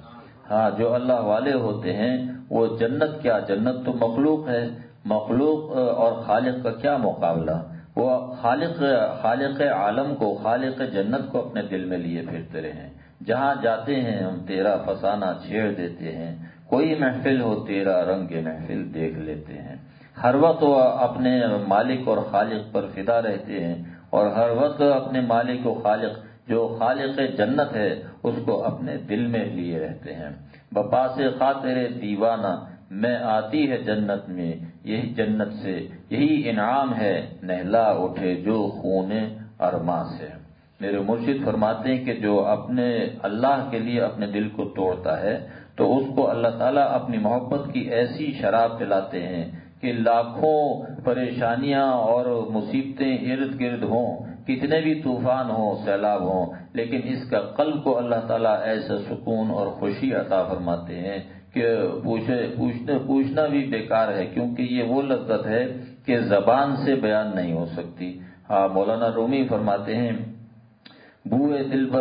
ہاں جو اللہ والے ہوتے ہیں وہ جنت کیا، جنت تو مخلوق ہے، مخلوق اور خالق کا کیا مقابلہ، وہ خالق خالق عالم کو، خالق جنت کو اپنے دل میں لیے پھرتے رہے، جہاں جاتے ہیں ہم تیرا فسانہ چھیڑ دیتے ہیں، کوئی محفل ہو تیرا رنگ محفل دیکھ لیتے ہیں۔ ہر وقت وہ اپنے مالک اور خالق پر فدا رہتے ہیں، اور ہر وقت اپنے مالک و خالق جو خالق جنت ہے اس کو اپنے دل میں لیے رہتے ہیں۔ بپاس خاطر دیوانہ میں آتی ہے جنت میں، یہی جنت سے یہی انعام ہے، نہلا اٹھے جو خون ارماں سے۔ میرے مرشد فرماتے ہیں کہ جو اپنے اللہ کے لیے اپنے دل کو توڑتا ہے تو اس کو اللہ تعالیٰ اپنی محبت کی ایسی شراب پلاتے ہیں کہ لاکھوں پریشانیاں اور مصیبتیں ارد گرد ہوں، کتنے بھی طوفان ہوں، سیلاب ہوں، لیکن اس کا قلب کو اللہ تعالیٰ ایسا سکون اور خوشی عطا فرماتے ہیں کہ پوچھے پوچھنا پوچھنا بھی بیکار ہے، کیونکہ یہ وہ لذت ہے کہ زبان سے بیان نہیں ہو سکتی۔ ہاں مولانا رومی فرماتے ہیں بوئے دلبر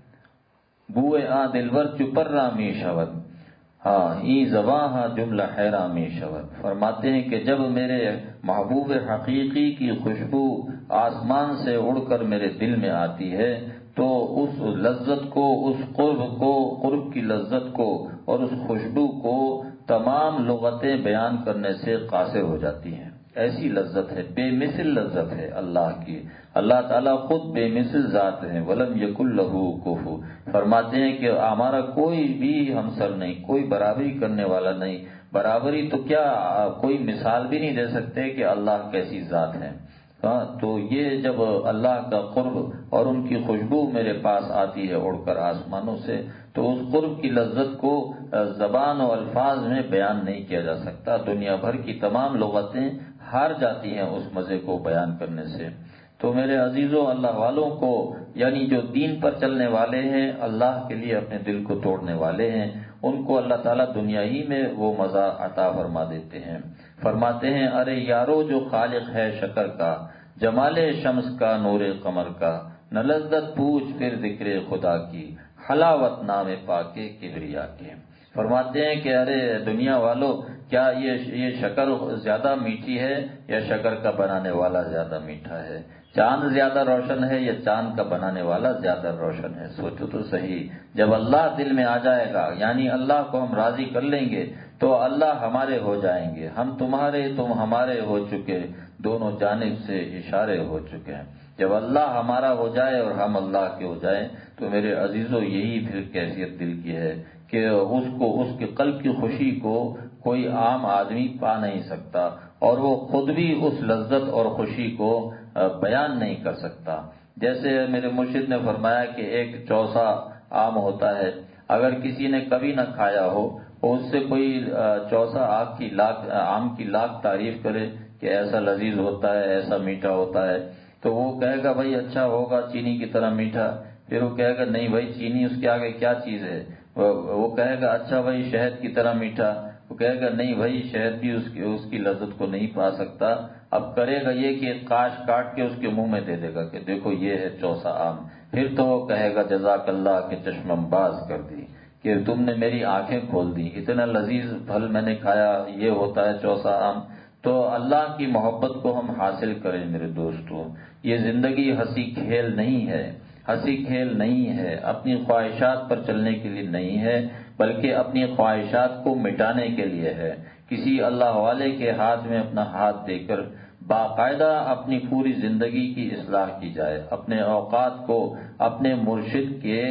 بوئے آ دلبر چپرا می شود، ہاں ای زباں ہاں جملہ حیران می شود۔ فرماتے ہیں کہ جب میرے محبوب حقیقی کی خوشبو آسمان سے اڑ کر میرے دل میں آتی ہے تو اس لذت کو، اس قرب کو، قرب کی لذت کو اور اس خوشبو کو تمام لغتیں بیان کرنے سے قاصر ہو جاتی ہیں۔ ایسی لذت ہے، بے مثل لذت ہے اللہ کی۔ اللہ تعالیٰ خود بے مثل ذات ہے، ولم یکن لہ کفوا۔ فرماتے ہیں کہ ہمارا کوئی بھی ہمسر نہیں، کوئی برابری کرنے والا نہیں، برابری تو کیا کوئی مثال بھی نہیں دے سکتے کہ اللہ کیسی ذات ہے۔ ہاں تو یہ جب اللہ کا قرب اور ان کی خوشبو میرے پاس آتی ہے اڑ کر آسمانوں سے، تو اس قرب کی لذت کو زبان و الفاظ میں بیان نہیں کیا جا سکتا۔ دنیا بھر کی تمام لغتیں ہار جاتی ہیں اس مزے کو بیان کرنے سے۔ تو میرے عزیزوں، اللہ والوں کو، یعنی جو دین پر چلنے والے ہیں، اللہ کے لیے اپنے دل کو توڑنے والے ہیں، ان کو اللہ تعالیٰ دنیا ہی میں وہ مزہ عطا فرما دیتے ہیں۔ فرماتے ہیں ارے یارو جو خالق ہے شکر کا، جمال شمس کا، نور قمر کا، نہ لذت پوچھ پھر ذکر خدا کی، حلاوت نام پاکے کبریا کے۔ فرماتے ہیں کہ ارے دنیا والو، کیا یہ یہ شکر زیادہ میٹھی ہے یا شکر کا بنانے والا زیادہ میٹھا ہے؟ چاند زیادہ روشن ہے یا چاند کا بنانے والا زیادہ روشن ہے؟ سوچو تو صحیح۔ جب اللہ دل میں آ جائے گا، یعنی اللہ کو ہم راضی کر لیں گے تو اللہ ہمارے ہو جائیں گے، ہم تمہارے تم ہمارے ہو چکے، دونوں جانب سے اشارے ہو چکے ہیں۔ جب اللہ ہمارا ہو جائے اور ہم اللہ کے ہو جائیں تو میرے عزیزوں یہی پھر کیفیت دل کی ہے کہ اس کو، اس کے قلب کی خوشی کو کوئی عام آدمی پا نہیں سکتا، اور وہ خود بھی اس لذت اور خوشی کو بیان نہیں کر سکتا۔ جیسے میرے مرشد نے فرمایا کہ ایک چوسا آم ہوتا ہے، اگر کسی نے کبھی نہ کھایا ہو اور اس سے کوئی چوسا آم کی لاکھ آم کی لاکھ تعریف کرے کہ ایسا لذیذ ہوتا ہے، ایسا میٹھا ہوتا ہے، تو وہ کہے گا بھائی اچھا ہوگا چینی کی طرح میٹھا، پھر وہ کہے گا نہیں بھائی چینی اس کے آگے کیا چیز ہے، وہ کہے گا اچھا بھائی شہد کی طرح میٹھا، وہ کہے گا نہیں بھائی شہد بھی اس کی اس کی لذت کو نہیں پا سکتا۔ اب کرے گا یہ کہ کاش کاٹ کے اس کے منہ میں دے دے گا کہ دیکھو یہ ہے چوسا آم، پھر تو وہ کہے گا جزاک اللہ کہ چشمم باز کر دی، کہ تم نے میری آنکھیں کھول دی، اتنا لذیذ پھل میں نے کھایا، یہ ہوتا ہے چوسا آم۔ تو اللہ کی محبت کو ہم حاصل کریں میرے دوستو۔ یہ زندگی ہنسی کھیل نہیں ہے، ہنسی کھیل نہیں ہے، اپنی خواہشات پر چلنے کے لیے نہیں ہے، بلکہ اپنی خواہشات کو مٹانے کے لیے ہے۔ کسی اللہ والے کے ہاتھ میں اپنا ہاتھ دے کر باقاعدہ اپنی پوری زندگی کی اصلاح کی جائے، اپنے اوقات کو اپنے مرشد کے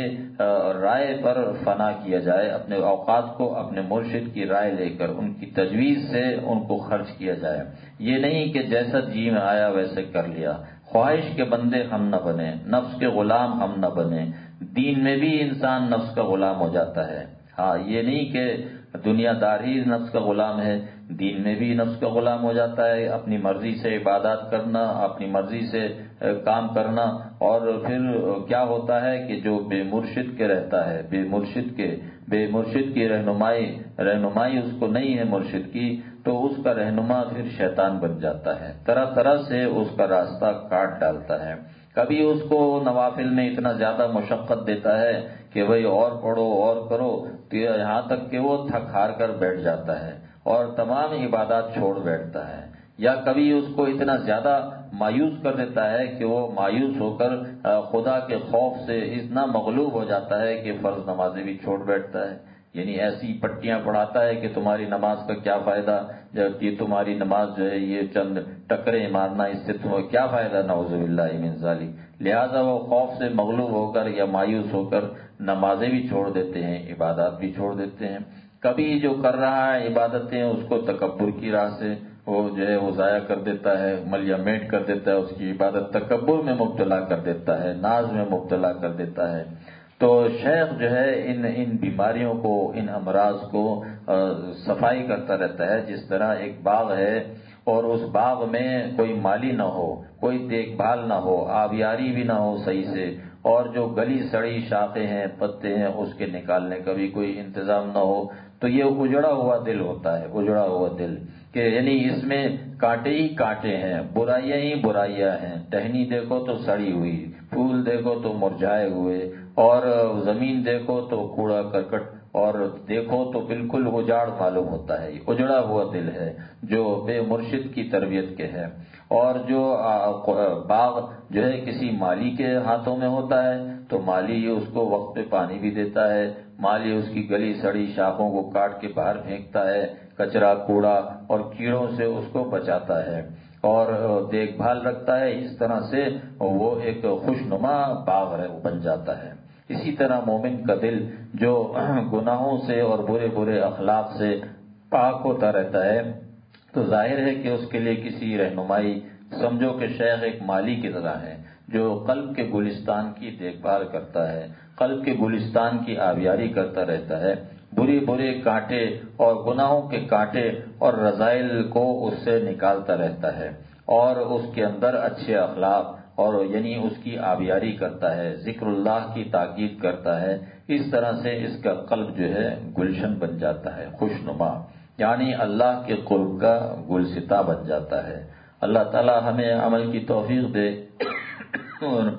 رائے پر فنا کیا جائے، اپنے اوقات کو اپنے مرشد کی رائے لے کر ان کی تجویز سے ان کو خرچ کیا جائے۔ یہ نہیں کہ جیسا جی میں آیا ویسے کر لیا۔ خواہش کے بندے ہم نہ بنیں، نفس کے غلام ہم نہ بنیں۔ دین میں بھی انسان نفس کا غلام ہو جاتا ہے۔ ہاں یہ نہیں کہ دنیا دار ہی نفس کا غلام ہے، دین میں بھی نفس کا غلام ہو جاتا ہے، اپنی مرضی سے عبادات کرنا، اپنی مرضی سے کام کرنا، اور پھر کیا ہوتا ہے کہ جو بے مرشد کے رہتا ہے، بے مرشد کے بے مرشد کی رہنمائی رہنمائی اس کو نہیں ہے مرشد کی، تو اس کا رہنما پھر شیطان بن جاتا ہے، طرح طرح سے اس کا راستہ کاٹ ڈالتا ہے۔ کبھی اس کو نوافل میں اتنا زیادہ مشقت دیتا ہے کہ بھئی اور پڑھو اور کرو، تو یہاں تک کہ وہ تھک ہار کر بیٹھ جاتا ہے اور تمام عبادات چھوڑ بیٹھتا ہے، یا کبھی اس کو اتنا زیادہ مایوس کر دیتا ہے کہ وہ مایوس ہو کر خدا کے خوف سے اتنا مغلوب ہو جاتا ہے کہ فرض نمازیں بھی چھوڑ بیٹھتا ہے. یعنی ایسی پٹیاں پڑھاتا ہے کہ تمہاری نماز کا کیا فائدہ، جبکہ تمہاری نماز جو ہے یہ چند ٹکریں مارنا، اس سے تمہیں کیا فائدہ، نعوذ باللہ من ذالک. لہذا وہ خوف سے مغلوب ہو کر یا مایوس ہو کر نمازیں بھی چھوڑ دیتے ہیں، عبادات بھی چھوڑ دیتے ہیں. کبھی جو کر رہا ہے عبادتیں اس کو تکبر کی راہ سے وہ جو ہے وہ ضائع کر دیتا ہے، ملیا میٹ کر دیتا ہے، اس کی عبادت تکبر میں مبتلا کر دیتا ہے، ناز میں مبتلا کر دیتا ہے. تو شیخ جو ہے ان ان بیماریوں کو، ان امراض کو صفائی کرتا رہتا ہے. جس طرح ایک باغ ہے اور اس باغ میں کوئی مالی نہ ہو، کوئی دیکھ بھال نہ ہو، آبیاری بھی نہ ہو صحیح سے، اور جو گلی سڑی شاخیں ہیں، پتے ہیں، اس کے نکالنے کا بھی کوئی انتظام نہ ہو، تو یہ اجڑا ہوا دل ہوتا ہے. اجڑا ہوا دل کہ یعنی اس میں کانٹے ہی کانٹے ہیں، برائیاں ہی برائیاں ہیں. ٹہنی دیکھو تو سڑی ہوئی، پھول دیکھو تو مرجھائے ہوئے، اور زمین دیکھو تو کوڑا کرکٹ، اور دیکھو تو بالکل اجاڑ معلوم ہوتا ہے. اجڑا ہوا دل ہے جو بے مرشد کی تربیت کے ہے. اور جو باغ جو ہے کسی مالی کے ہاتھوں میں ہوتا ہے تو مالی اس کو وقت پہ پانی بھی دیتا ہے، مالی اس کی گلی سڑی شاخوں کو کاٹ کے باہر پھینکتا ہے، کچرا کوڑا اور کیڑوں سے اس کو بچاتا ہے اور دیکھ بھال رکھتا ہے. اس طرح سے وہ ایک خوشنما باغ ہے، وہ بن جاتا ہے. اسی طرح مومن کا دل جو گناہوں سے اور برے برے اخلاق سے پاک ہوتا رہتا ہے تو ظاہر ہے کہ اس کے لیے کسی رہنمائی، سمجھو کہ شیخ ایک مالی کی طرح ہے جو قلب کے گلستان کی دیکھ بھال کرتا ہے، قلب کے گلستان کی آبیاری کرتا رہتا ہے، برے برے کانٹے اور گناہوں کے کانٹے اور رذائل کو اس سے نکالتا رہتا ہے اور اس کے اندر اچھے اخلاق اور یعنی اس کی آبیاری کرتا ہے، ذکر اللہ کی تاکید کرتا ہے. اس طرح سے اس کا قلب جو ہے گلشن بن جاتا ہے، خوشنما، یعنی اللہ کے قرب کا گلستاں بن جاتا ہے. اللہ تعالی ہمیں عمل کی توفیق دے اور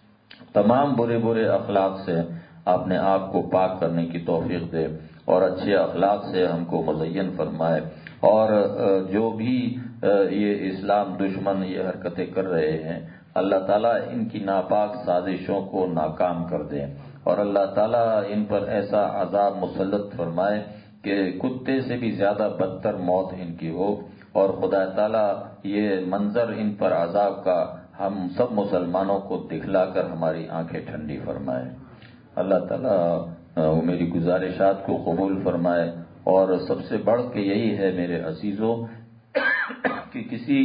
تمام برے برے اخلاق سے اپنے آپ کو پاک کرنے کی توفیق دے اور اچھے اخلاق سے ہم کو مزین فرمائے. اور جو بھی یہ اسلام دشمن یہ حرکتیں کر رہے ہیں، اللہ تعالیٰ ان کی ناپاک سازشوں کو ناکام کر دے اور اللہ تعالیٰ ان پر ایسا عذاب مسلط فرمائے کہ کتے سے بھی زیادہ بدتر موت ان کی ہو، اور خدا تعالیٰ یہ منظر ان پر عذاب کا ہم سب مسلمانوں کو دکھلا کر ہماری آنکھیں ٹھنڈی فرمائے. اللہ تعالیٰ میری گزارشات کو قبول فرمائے. اور سب سے بڑھ کے یہی ہے میرے عزیزوں کہ کسی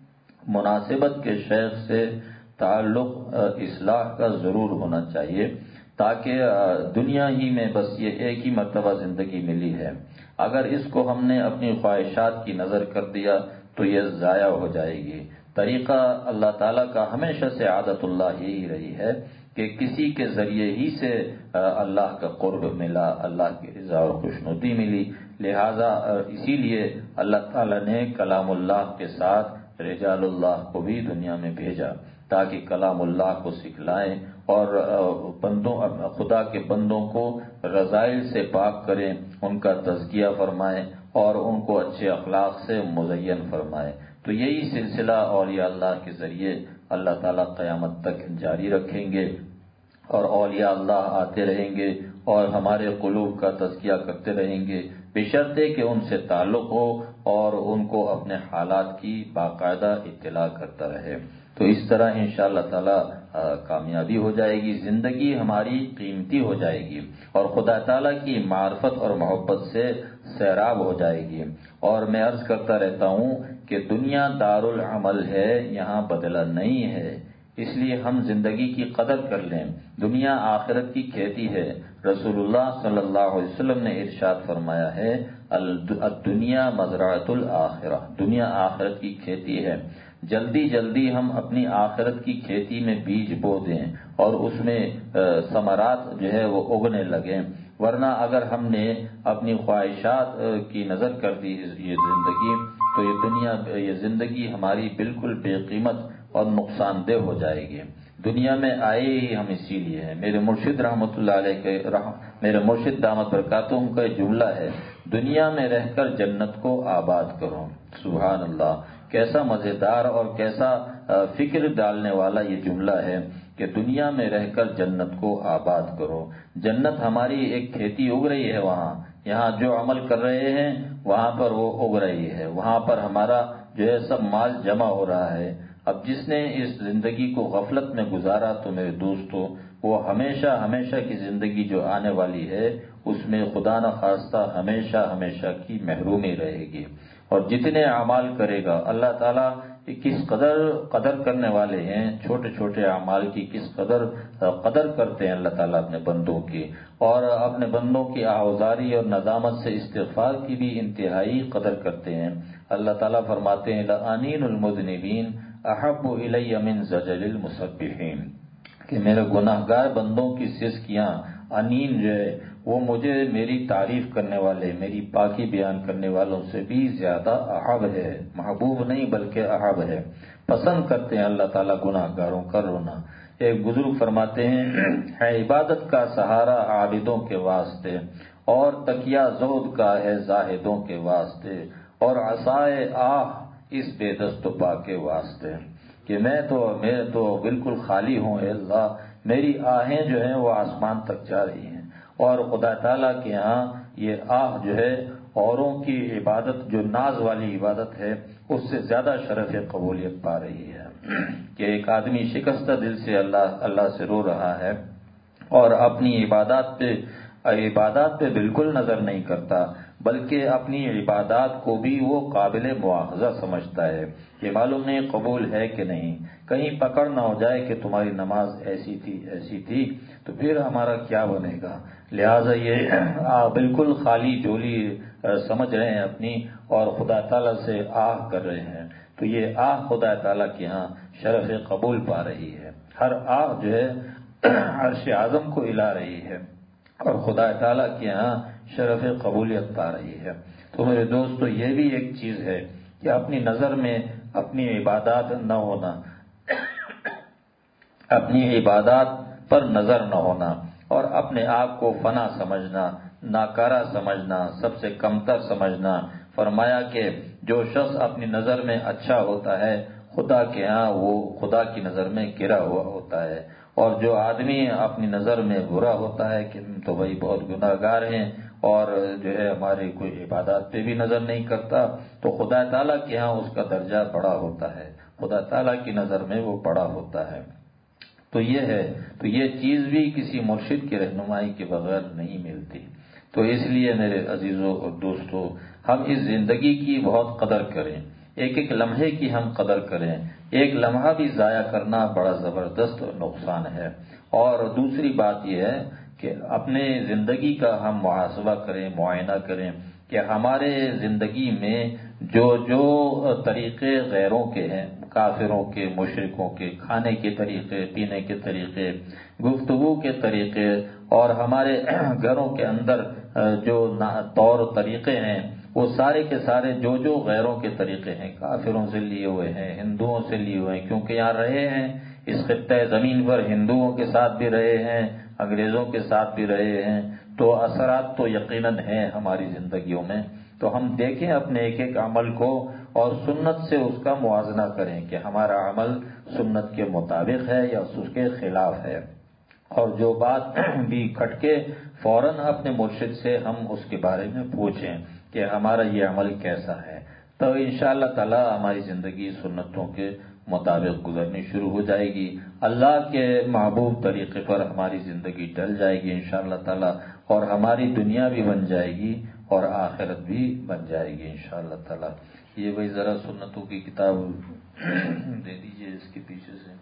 مناسبت کے شیخ سے تعلق اصلاح کا ضرور ہونا چاہیے، تاکہ دنیا ہی میں بس یہ ایک ہی مرتبہ زندگی ملی ہے، اگر اس کو ہم نے اپنی خواہشات کی نظر کر دیا تو یہ ضائع ہو جائے گی. طریقہ اللہ تعالیٰ کا ہمیشہ سے عادت اللہ یہی رہی ہے کہ کسی کے ذریعے ہی سے اللہ کا قرب ملا، اللہ کی رضا اور خوشنودی ملی. لہذا اسی لیے اللہ تعالیٰ نے کلام اللہ کے ساتھ رجال اللہ کو بھی دنیا میں بھیجا تاکہ کلام اللہ کو سکھلائیں اور بندوں خدا کے بندوں کو رذائل سے پاک کریں، ان کا تزکیہ فرمائیں اور ان کو اچھے اخلاق سے مزین فرمائیں. تو یہی سلسلہ اولیاء اللہ کے ذریعے اللہ تعالیٰ قیامت تک جاری رکھیں گے اور اولیاء اللہ آتے رہیں گے اور ہمارے قلوب کا تزکیہ کرتے رہیں گے، بشرطے کہ ان سے تعلق ہو اور ان کو اپنے حالات کی باقاعدہ اطلاع کرتا رہے. تو اس طرح انشاءاللہ تعالی کامیابی ہو جائے گی، زندگی ہماری قیمتی ہو جائے گی اور خدا تعالیٰ کی معرفت اور محبت سے سیراب ہو جائے گی. اور میں عرض کرتا رہتا ہوں کہ دنیا دار العمل ہے، یہاں بدلہ نہیں ہے، اس لیے ہم زندگی کی قدر کر لیں. دنیا آخرت کی کھیتی ہے. رسول اللہ صلی اللہ علیہ وسلم نے ارشاد فرمایا ہے الدنیا مزرعۃ الآخرہ، دنیا آخرت کی کھیتی ہے. جلدی جلدی ہم اپنی آخرت کی کھیتی میں بیج بو دیں اور اس میں ثمرات جو ہے وہ اگنے لگیں، ورنہ اگر ہم نے اپنی خواہشات کی نظر کر دی یہ زندگی تو یہ دنیا یہ زندگی ہماری بالکل بے قیمت اور نقصان دہ ہو جائے گی. دنیا میں آئے ہی ہم اسی لیے ہیں۔ میرے مرشد رحمۃ اللہ علیہ کے رح... میرے مرشد دامت برکاتہم کا جملہ ہے، دنیا میں رہ کر جنت کو آباد کرو۔ سبحان اللہ، کیسا مزیدار اور کیسا فکر ڈالنے والا یہ جملہ ہے کہ دنیا میں رہ کر جنت کو آباد کرو۔ جنت ہماری ایک کھیتی اگ رہی ہے، وہاں یہاں جو عمل کر رہے ہیں وہاں پر وہ اگ رہی ہے، وہاں پر ہمارا جو ہے سب مال جمع ہو رہا ہے۔ اب جس نے اس زندگی کو غفلت میں گزارا تو میرے دوستو، وہ ہمیشہ ہمیشہ کی زندگی جو آنے والی ہے اس میں خدا نخواستہ ہمیشہ ہمیشہ کی محرومی رہے گی۔ اور جتنے اعمال کرے گا اللہ تعالیٰ کس قدر قدر کرنے والے ہیں، چھوٹے چھوٹے اعمال کی کس قدر قدر کرتے ہیں اللہ تعالیٰ اپنے بندوں کی، اور اپنے بندوں کی آوزاری اور ندامت سے استغفار کی بھی انتہائی قدر کرتے ہیں۔ اللہ تعالیٰ فرماتے ہیں لَأَنِينُ الْمُذْنِبِينَ احب الی من زجل المسبحین، کہ میرے گناہ گار بندوں کی سسکیاں، انین جو ہے وہ مجھے میری تعریف کرنے والے، میری پاکی بیان کرنے والوں سے بھی زیادہ احب ہے، محبوب نہیں بلکہ احب ہے۔ پسند کرتے ہیں اللہ تعالیٰ گناہ گاروں کا رونا۔ ایک بزرگ فرماتے ہیں ہے عبادت کا سہارا عابدوں کے واسطے، اور تکیہ زہد کا ہے زاہدوں کے واسطے، اور عصائے آہ اس بے دست و پا کے واسطے، کہ میں تو میں تو بالکل خالی ہوں اے اللہ، میری آہیں جو ہیں وہ آسمان تک جا رہی ہیں، اور خدا تعالیٰ کے ہاں یہ آہ جو ہے اوروں کی عبادت جو ناز والی عبادت ہے اس سے زیادہ شرف قبولیت پا رہی ہے، کہ ایک آدمی شکستہ دل سے اللہ اللہ سے رو رہا ہے اور اپنی عبادات پہ عبادات پہ بالکل نظر نہیں کرتا، بلکہ اپنی عبادات کو بھی وہ قابل مواخذہ سمجھتا ہے کہ معلوم نہیں قبول ہے کہ نہیں، کہیں پکڑ نہ ہو جائے کہ تمہاری نماز ایسی تھی ایسی تھی تو پھر ہمارا کیا بنے گا۔ لہٰذا یہ بالکل خالی جولی سمجھ رہے ہیں اپنی، اور خدا تعالیٰ سے آہ کر رہے ہیں، تو یہ آہ خدا تعالیٰ کے ہاں شرف قبول پا رہی ہے۔ ہر آہ جو ہے عرش اعظم کو ہلا رہی ہے اور خدا تعالیٰ کے ہاں شرف قبولیت پا رہی ہے۔ تو میرے دوستو یہ بھی ایک چیز ہے کہ اپنی نظر میں اپنی عبادات نہ ہونا، اپنی عبادات پر نظر نہ ہونا، اور اپنے آپ کو فنا سمجھنا، ناکارہ سمجھنا، سب سے کمتر سمجھنا۔ فرمایا کہ جو شخص اپنی نظر میں اچھا ہوتا ہے خدا کے ہاں وہ خدا کی نظر میں گرا ہوا ہوتا ہے، اور جو آدمی اپنی نظر میں برا ہوتا ہے کہ تو بھائی بہت گناہ گار ہیں اور جو ہے ہماری کوئی عبادات پہ بھی نظر نہیں کرتا، تو خدا تعالیٰ کے ہاں اس کا درجہ بڑا ہوتا ہے، خدا تعالیٰ کی نظر میں وہ بڑا ہوتا ہے۔ تو یہ ہے، تو یہ چیز بھی کسی مرشد کی رہنمائی کے بغیر نہیں ملتی۔ تو اس لیے میرے عزیزوں اور دوستوں، ہم اس زندگی کی بہت قدر کریں، ایک ایک لمحے کی ہم قدر کریں، ایک لمحہ بھی ضائع کرنا بڑا زبردست نقصان ہے۔ اور دوسری بات یہ ہے کہ اپنے زندگی کا ہم محاسبہ کریں، معائنہ کریں کہ ہمارے زندگی میں جو جو طریقے غیروں کے ہیں، کافروں کے، مشرکوں کے، کھانے کے طریقے، پینے کے طریقے، گفتگو کے طریقے، اور ہمارے گھروں کے اندر جو طور طریقے ہیں وہ سارے کے سارے جو جو غیروں کے طریقے ہیں، کافروں سے لیے ہوئے ہیں، ہندوؤں سے لیے ہوئے ہیں، کیونکہ یہاں رہے ہیں اس خطہ زمین پر، ہندوؤں کے ساتھ بھی رہے ہیں، انگریزوں کے ساتھ بھی رہے ہیں، تو اثرات تو یقیناً ہیں ہماری زندگیوں میں۔ تو ہم دیکھیں اپنے ایک ایک عمل کو اور سنت سے اس کا موازنہ کریں کہ ہمارا عمل سنت کے مطابق ہے یا اس کے خلاف ہے، اور جو بات بھی کھٹ کے فوراً اپنے مرشد سے ہم اس کے بارے میں پوچھیں کہ ہمارا یہ عمل کیسا ہے، تو انشاءاللہ تعالی ہماری زندگی سنتوں کے مطابق گزرنی شروع ہو جائے گی، اللہ کے محبوب طریقے پر ہماری زندگی ڈل جائے گی انشاءاللہ تعالی، اور ہماری دنیا بھی بن جائے گی اور آخرت بھی بن جائے گی انشاءاللہ تعالی۔ یہ بھائی ذرا سنتوں کی کتاب دے دیجئے اس کے پیچھے سے۔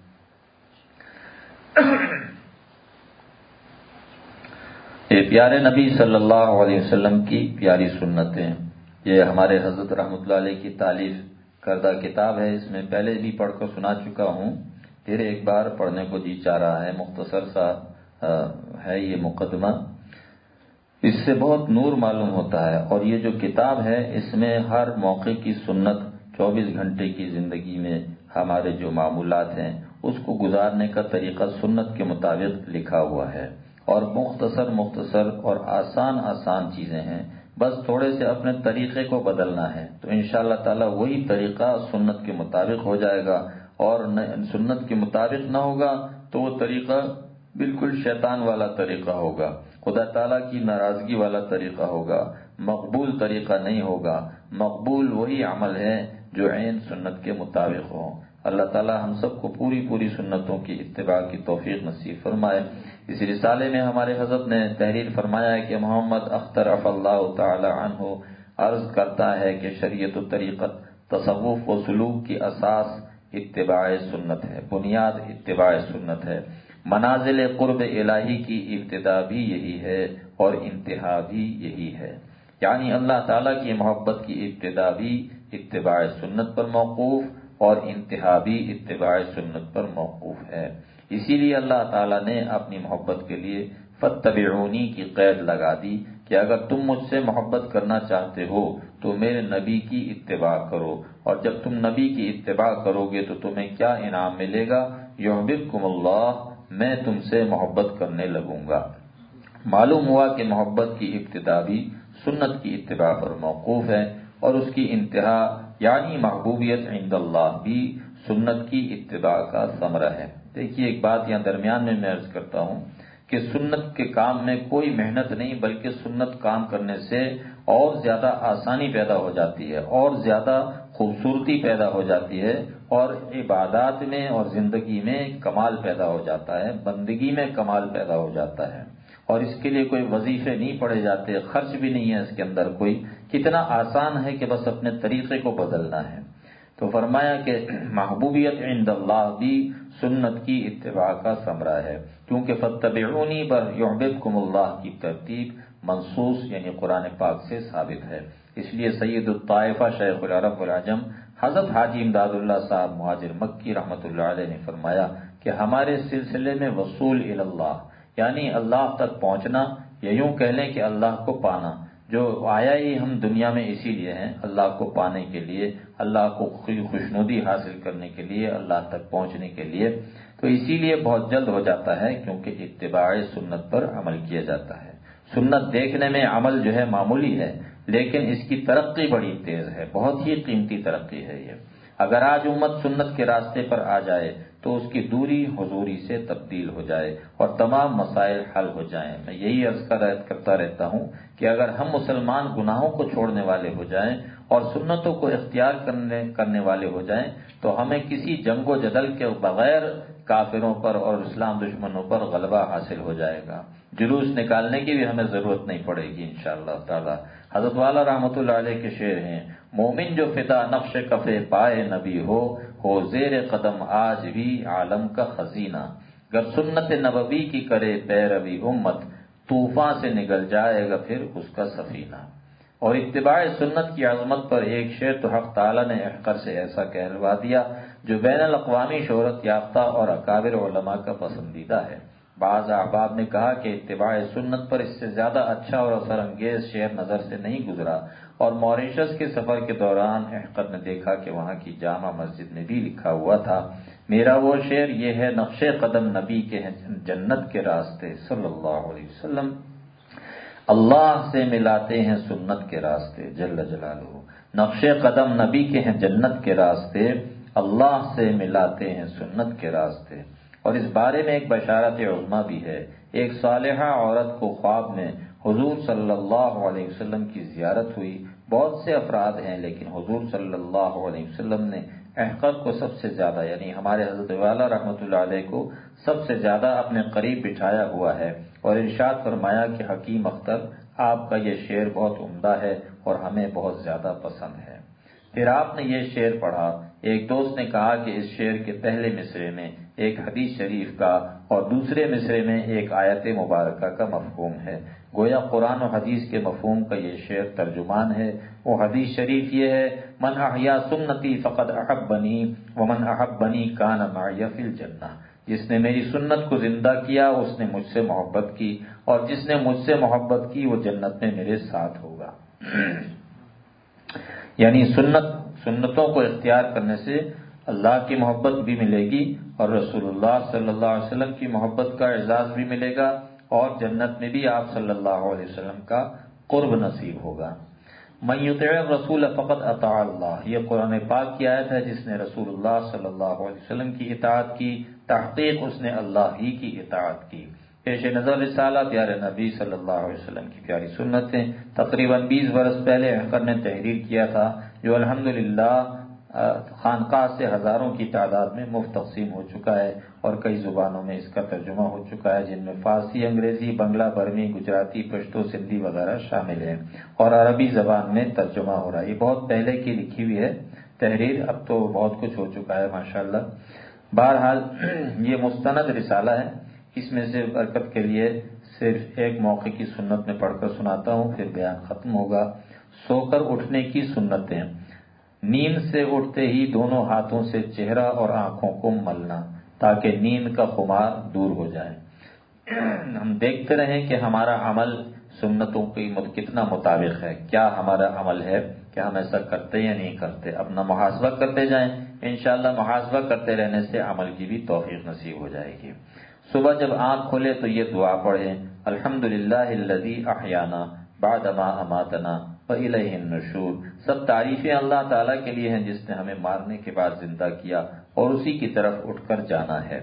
یہ پیارے نبی صلی اللہ علیہ وسلم کی پیاری سنتیں، یہ ہمارے حضرت رحمۃ اللہ علیہ کی تالیف کردہ کتاب ہے، اس میں پہلے بھی پڑھ کر سنا چکا ہوں، پھر ایک بار پڑھنے کو جی چاہ رہا ہے، مختصر سا ہے یہ مقدمہ، اس سے بہت نور معلوم ہوتا ہے، اور یہ جو کتاب ہے اس میں ہر موقع کی سنت چوبیس گھنٹے کی زندگی میں ہمارے جو معمولات ہیں اس کو گزارنے کا طریقہ سنت کے مطابق لکھا ہوا ہے، اور مختصر مختصر اور آسان آسان چیزیں ہیں، بس تھوڑے سے اپنے طریقے کو بدلنا ہے تو انشاءاللہ تعالی وہی طریقہ سنت کے مطابق ہو جائے گا، اور سنت کے مطابق نہ ہوگا تو وہ طریقہ بالکل شیطان والا طریقہ ہوگا، خدا تعالیٰ کی ناراضگی والا طریقہ ہوگا، مقبول طریقہ نہیں ہوگا۔ مقبول وہی عمل ہے جو عین سنت کے مطابق ہو۔ اللہ تعالیٰ ہم سب کو پوری پوری سنتوں کی اتباع کی توفیق نصیب فرمائے۔ اس رسالے میں ہمارے حضرت نے تحریر فرمایا ہے کہ محمد اختر عف اللہ تعالی عنہ عرض کرتا ہے کہ شریعت و طریقت، تصوف و سلوک کی اساس اتباع سنت ہے، بنیاد اتباع سنت ہے۔ منازل قرب الہی کی ابتدا بھی یہی ہے اور انتہا بھی یہی ہے، یعنی اللہ تعالیٰ کی محبت کی ابتدا بھی اتباع سنت پر موقوف اور انتہا بھی اتباع سنت پر موقوف ہے۔ اسی لیے اللہ تعالیٰ نے اپنی محبت کے لیے فاتبعونی کی قید لگا دی کہ اگر تم مجھ سے محبت کرنا چاہتے ہو تو میرے نبی کی اتباع کرو، اور جب تم نبی کی اتباع کرو گے تو تمہیں کیا انعام ملے گا؟ یحببکم اللہ، میں تم سے محبت کرنے لگوں گا۔ معلوم ہوا کہ محبت کی ابتدا بھی سنت کی اتباع پر موقوف ہے، اور اس کی انتہا یعنی محبوبیت عند اللہ بھی سنت کی اتباع کا ثمرہ ہے۔ دیکھیے ایک بات یہاں درمیان میں میں عرض کرتا ہوں کہ سنت کے کام میں کوئی محنت نہیں، بلکہ سنت کام کرنے سے اور زیادہ آسانی پیدا ہو جاتی ہے، اور زیادہ خوبصورتی پیدا ہو جاتی ہے، اور عبادات میں اور زندگی میں کمال پیدا ہو جاتا ہے، بندگی میں کمال پیدا ہو جاتا ہے، اور اس کے لیے کوئی وظیفے نہیں پڑے جاتے، خرچ بھی نہیں ہے اس کے اندر کوئی، کتنا آسان ہے کہ بس اپنے طریقے کو بدلنا ہے۔ تو فرمایا کہ محبوبیت عند اللہ بھی سنت کی اتباع کا ثمرہ ہے، کیونکہ فاتبعونی پر یحببکم اللہ کی ترتیب منصوص یعنی قرآن پاک سے ثابت ہے۔ اس لیے سید الطائفہ شیخ العرب والعجم حضرت حاجی امداد اللہ صاحب مہاجر مکی رحمۃ اللہ علیہ نے فرمایا کہ ہمارے سلسلے میں وصول الی اللہ یعنی اللہ تک پہنچنا، یا یوں کہہ لیں کہ اللہ کو پانا، جو آیا ہی ہم دنیا میں اسی لیے ہیں، اللہ کو پانے کے لیے، اللہ کو خوشنودی حاصل کرنے کے لیے، اللہ تک پہنچنے کے لیے، تو اسی لیے بہت جلد ہو جاتا ہے کیونکہ اتباع سنت پر عمل کیا جاتا ہے۔ سنت دیکھنے میں عمل جو ہے معمولی ہے، لیکن اس کی ترقی بڑی تیز ہے، بہت ہی قیمتی ترقی ہے یہ۔ اگر آج امت سنت کے راستے پر آ جائے تو اس کی دوری حضوری سے تبدیل ہو جائے اور تمام مسائل حل ہو جائیں۔ میں یہی عرض کرتا رہتا ہوں کہ اگر ہم مسلمان گناہوں کو چھوڑنے والے ہو جائیں اور سنتوں کو اختیار کرنے کرنے والے ہو جائیں تو ہمیں کسی جنگ و جدل کے بغیر کافروں پر اور اسلام دشمنوں پر غلبہ حاصل ہو جائے گا۔ جلوس نکالنے کی بھی ہمیں ضرورت نہیں پڑے گی انشاءاللہ تعالی۔ حضرت والا رحمۃ اللہ علیہ کے شعر ہیں، مومن جو فدا نقش کفے پائے نبی ہو، ہو زیر قدم آج بھی عالم کا خزینہ، گر سنت نبوی کی کرے پیروی امت، طوفان سے نگل جائے گا پھر اس کا سفینہ۔ اور اتباع سنت کی عظمت پر ایک شعر تو حق تعالی نے احقر سے ایسا کہلوا دیا جو بین الاقوامی شہرت یافتہ اور اکابر علماء کا پسندیدہ ہے۔ بعض احباب نے کہا کہ اتباع سنت پر اس سے زیادہ اچھا اور اثر انگیز شعر نظر سے نہیں گزرا، اور موریشس کے سفر کے دوران احقر نے دیکھا کہ وہاں کی جامع مسجد میں بھی لکھا ہوا تھا، میرا وہ شعر یہ ہے، نقش قدم نبی کے ہیں جنت کے راستے صلی اللہ علیہ وسلم، اللہ سے ملاتے ہیں سنت کے راستے جل جلالہ، نقش قدم نبی کے ہیں جنت کے راستے، اللہ سے ملاتے ہیں سنت کے راستے۔ اور اس بارے میں ایک بشارت عظمیٰ بھی ہے، ایک صالحہ عورت کو خواب میں حضور صلی اللہ علیہ وسلم کی زیارت ہوئی، بہت سے افراد ہیں لیکن حضور صلی اللہ علیہ وسلم نے احقر کو سب سے زیادہ یعنی ہمارے حضرت والا رحمۃ اللہ علیہ کو سب سے زیادہ اپنے قریب بٹھایا ہوا ہے، اور ارشاد فرمایا کہ حکیم اختر آپ کا یہ شعر بہت عمدہ ہے اور ہمیں بہت زیادہ پسند ہے۔ پھر آپ نے یہ شعر پڑھا، ایک دوست نے کہا کہ اس شعر کے پہلے مصرے میں ایک حدیث شریف کا اور دوسرے مصرے میں ایک آیت مبارکہ کا مفہوم ہے، گویا قرآن و حدیث کے مفہوم کا یہ شعر ترجمان ہے۔ وہ حدیث شریف یہ ہے، من احیا سنتی فقد احبنی ومن احبنی کان معی فی الجنہ، جس نے میری سنت کو زندہ کیا اس نے مجھ سے محبت کی، اور جس نے مجھ سے محبت کی وہ جنت میں میرے ساتھ ہوگا۔ یعنی سنت سنتوں کو اختیار کرنے سے اللہ کی محبت بھی ملے گی اور رسول اللہ صلی اللہ علیہ وسلم کی محبت کا اعزاز بھی ملے گا، اور جنت میں بھی آپ صلی اللہ علیہ وسلم کا قرب نصیب ہوگا۔ من یطع الرسول فقد اطاع اللہ، یہ قرآن پاک کی آیت ہے، جس نے رسول اللہ صلی اللہ علیہ وسلم کی اطاعت کی، تحقیق اس نے اللہ ہی کی اطاعت کی۔ پیش نظر رسالہ پیارے نبی صلی اللہ علیہ وسلم کی پیاری سنتیں تقریباً بیس برس پہلے احقر نے تحریر کیا تھا، جو الحمدللہ خانقاہ سے ہزاروں کی تعداد میں مفت تقسیم ہو چکا ہے، اور کئی زبانوں میں اس کا ترجمہ ہو چکا ہے، جن میں فارسی، انگریزی، بنگلہ، برمی، گجراتی، پشتو، سندھی وغیرہ شامل ہیں، اور عربی زبان میں ترجمہ ہو رہا ہے۔ یہ بہت پہلے کی لکھی ہوئی ہے تحریر، اب تو بہت کچھ ہو چکا ہے ماشاءاللہ۔ بہرحال یہ مستند رسالہ ہے، اس میں سے برکت کے لیے صرف ایک موقع کی سنت میں پڑھ کر سناتا ہوں، پھر بیان ختم ہوگا۔ سو کر اٹھنے کی سنتیں۔ نیند سے اٹھتے ہی دونوں ہاتھوں سے چہرہ اور آنکھوں کو ملنا، تاکہ نیند کا خمار دور ہو جائے۔ ہم دیکھتے رہیں کہ ہمارا عمل سنتوں کی کتنا مطابق ہے، کیا ہمارا عمل ہے کہ ہم ایسا کرتے یا نہیں کرتے۔ اپنا محاسبہ کرتے جائیں، انشاءاللہ محاسبہ کرتے رہنے سے عمل کی بھی توفیق نصیب ہو جائے گی۔ صبح جب آنکھ کھلے تو یہ دعا پڑھیں، الحمدللہ الذی احیانا بعدما اماتنا وإلیہ النشور۔ سب تعریفیں اللہ تعالیٰ کے لیے ہیں، جس نے ہمیں مارنے کے بعد زندہ کیا اور اسی کی طرف اٹھ کر جانا ہے۔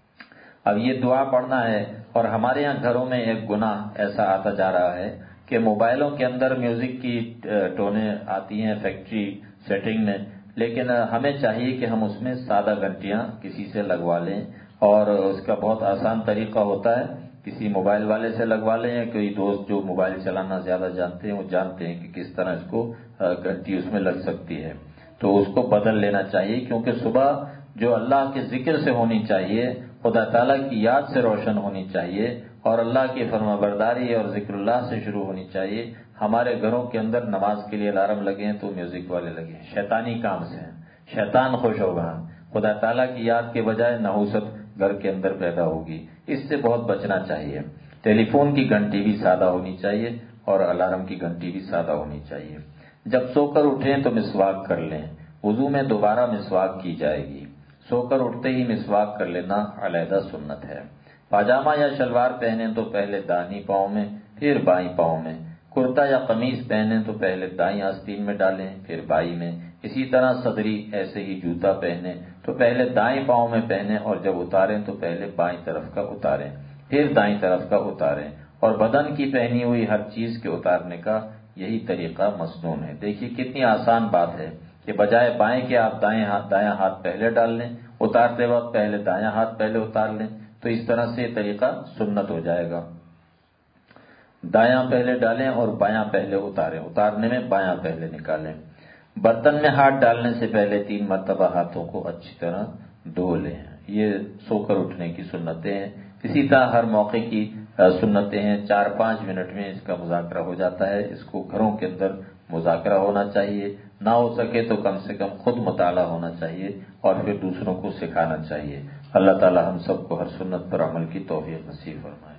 اب یہ دعا پڑھنا ہے، اور ہمارے یہاں گھروں میں ایک گناہ ایسا آتا جا رہا ہے کہ موبائلوں کے اندر میوزک کی ٹونیں آتی ہیں فیکٹری سیٹنگ میں، لیکن ہمیں چاہیے کہ ہم اس میں سادہ گھنٹیاں کسی سے لگوا لیں، اور اس کا بہت آسان طریقہ ہوتا ہے، کسی موبائل والے سے لگوا لیں، یا کوئی دوست جو موبائل چلانا زیادہ جانتے ہیں وہ جانتے ہیں کہ کس طرح اس کو گھنٹی اس میں لگ سکتی ہے، تو اس کو بدل لینا چاہیے، کیونکہ صبح جو اللہ کے ذکر سے ہونی چاہیے، خدا تعالیٰ کی یاد سے روشن ہونی چاہیے، اور اللہ کی فرما برداری اور ذکر اللہ سے شروع ہونی چاہیے۔ ہمارے گھروں کے اندر نماز کے لیے الارم لگے ہیں تو میوزک والے لگے ہیں، شیطانی کام سے ہیں، شیطان خوش ہوگا، خدا تعالیٰ کی یاد کے بجائے نحوست گھر کے اندر پیدا ہوگی، اس سے بہت بچنا چاہیے۔ ٹیلی فون کی گھنٹی بھی سادہ ہونی چاہیے، اور الارم کی گھنٹی بھی سادہ ہونی چاہیے۔ جب سو کر اٹھیں تو مسواک کر لیں، وضو میں دوبارہ مسواک کی جائے گی۔ سو کر اٹھتے ہی مسواک کر لینا علیحدہ سنت ہے۔ پاجامہ یا شلوار پہنیں تو پہلے داہنی پاؤں میں پھر بائیں پاؤں میں، کرتا یا قمیض پہنیں تو پہلے دائیں آستین میں ڈالیں پھر بائیں میں، اسی طرح صدری ایسے ہی جوتا پہنیں تو پہلے دائیں پاؤں میں پہنیں، اور جب اتاریں تو پہلے بائیں طرف کا اتاریں پھر دائیں طرف کا اتاریں، اور بدن کی پہنی ہوئی ہر چیز کے اتارنے کا یہی طریقہ مسنون ہے۔ دیکھیے کتنی آسان بات ہے کہ بجائے بائیں کے آپ دائیں ہاتھ دایاں ہاتھ پہلے ڈال لیں، اتارتے وقت پہلے دایاں ہاتھ پہلے اتار لیں، تو اس طرح سے یہ طریقہ سنت ہو جائے گا۔ دایاں پہلے ڈالیں اور بایاں پہلے اتاریں، اتارنے میں بایاں پہلے نکالیں۔ برتن میں ہاتھ ڈالنے سے پہلے تین مرتبہ ہاتھوں کو اچھی طرح دھو لیں۔ یہ سو کر اٹھنے کی سنتیں ہیں۔ اسی طرح ہر موقع کی سنتیں ہیں، چار پانچ منٹ میں اس کا مذاکرہ ہو جاتا ہے۔ اس کو گھروں کے اندر مذاکرہ ہونا چاہیے، نہ ہو سکے تو کم سے کم خود مطالعہ ہونا چاہیے، اور پھر دوسروں کو سکھانا چاہیے۔ اللہ تعالی ہم سب کو ہر سنت پر عمل کی توفیق نصیب فرمائے۔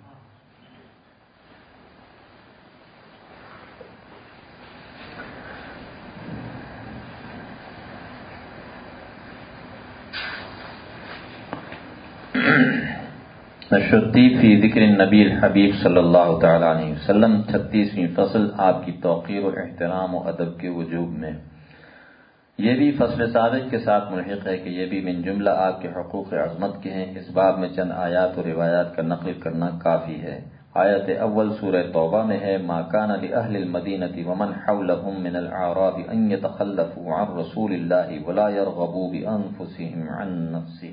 نشرتی فی ذکر النبی الحبیب صلی اللہ تعالی علیہ وسلم، چھتیسویں فصل، آپ کی توقیر و احترام و ادب کے وجوب میں۔ یہ بھی فصل سابق کے ساتھ ملحق ہے کہ یہ بھی من جملہ آپ کے حقوق عظمت کے ہیں۔ اس باب میں چند آیات و روایات کا نقل کرنا کافی ہے۔ آیت اول سورہ توبہ میں ہے، ما کان لأہل المدینۃ ومن حولهم من الاعراب ان يتخلفوا عن رسول اللہ ولا يرغبوا بانفسهم عن نفسه۔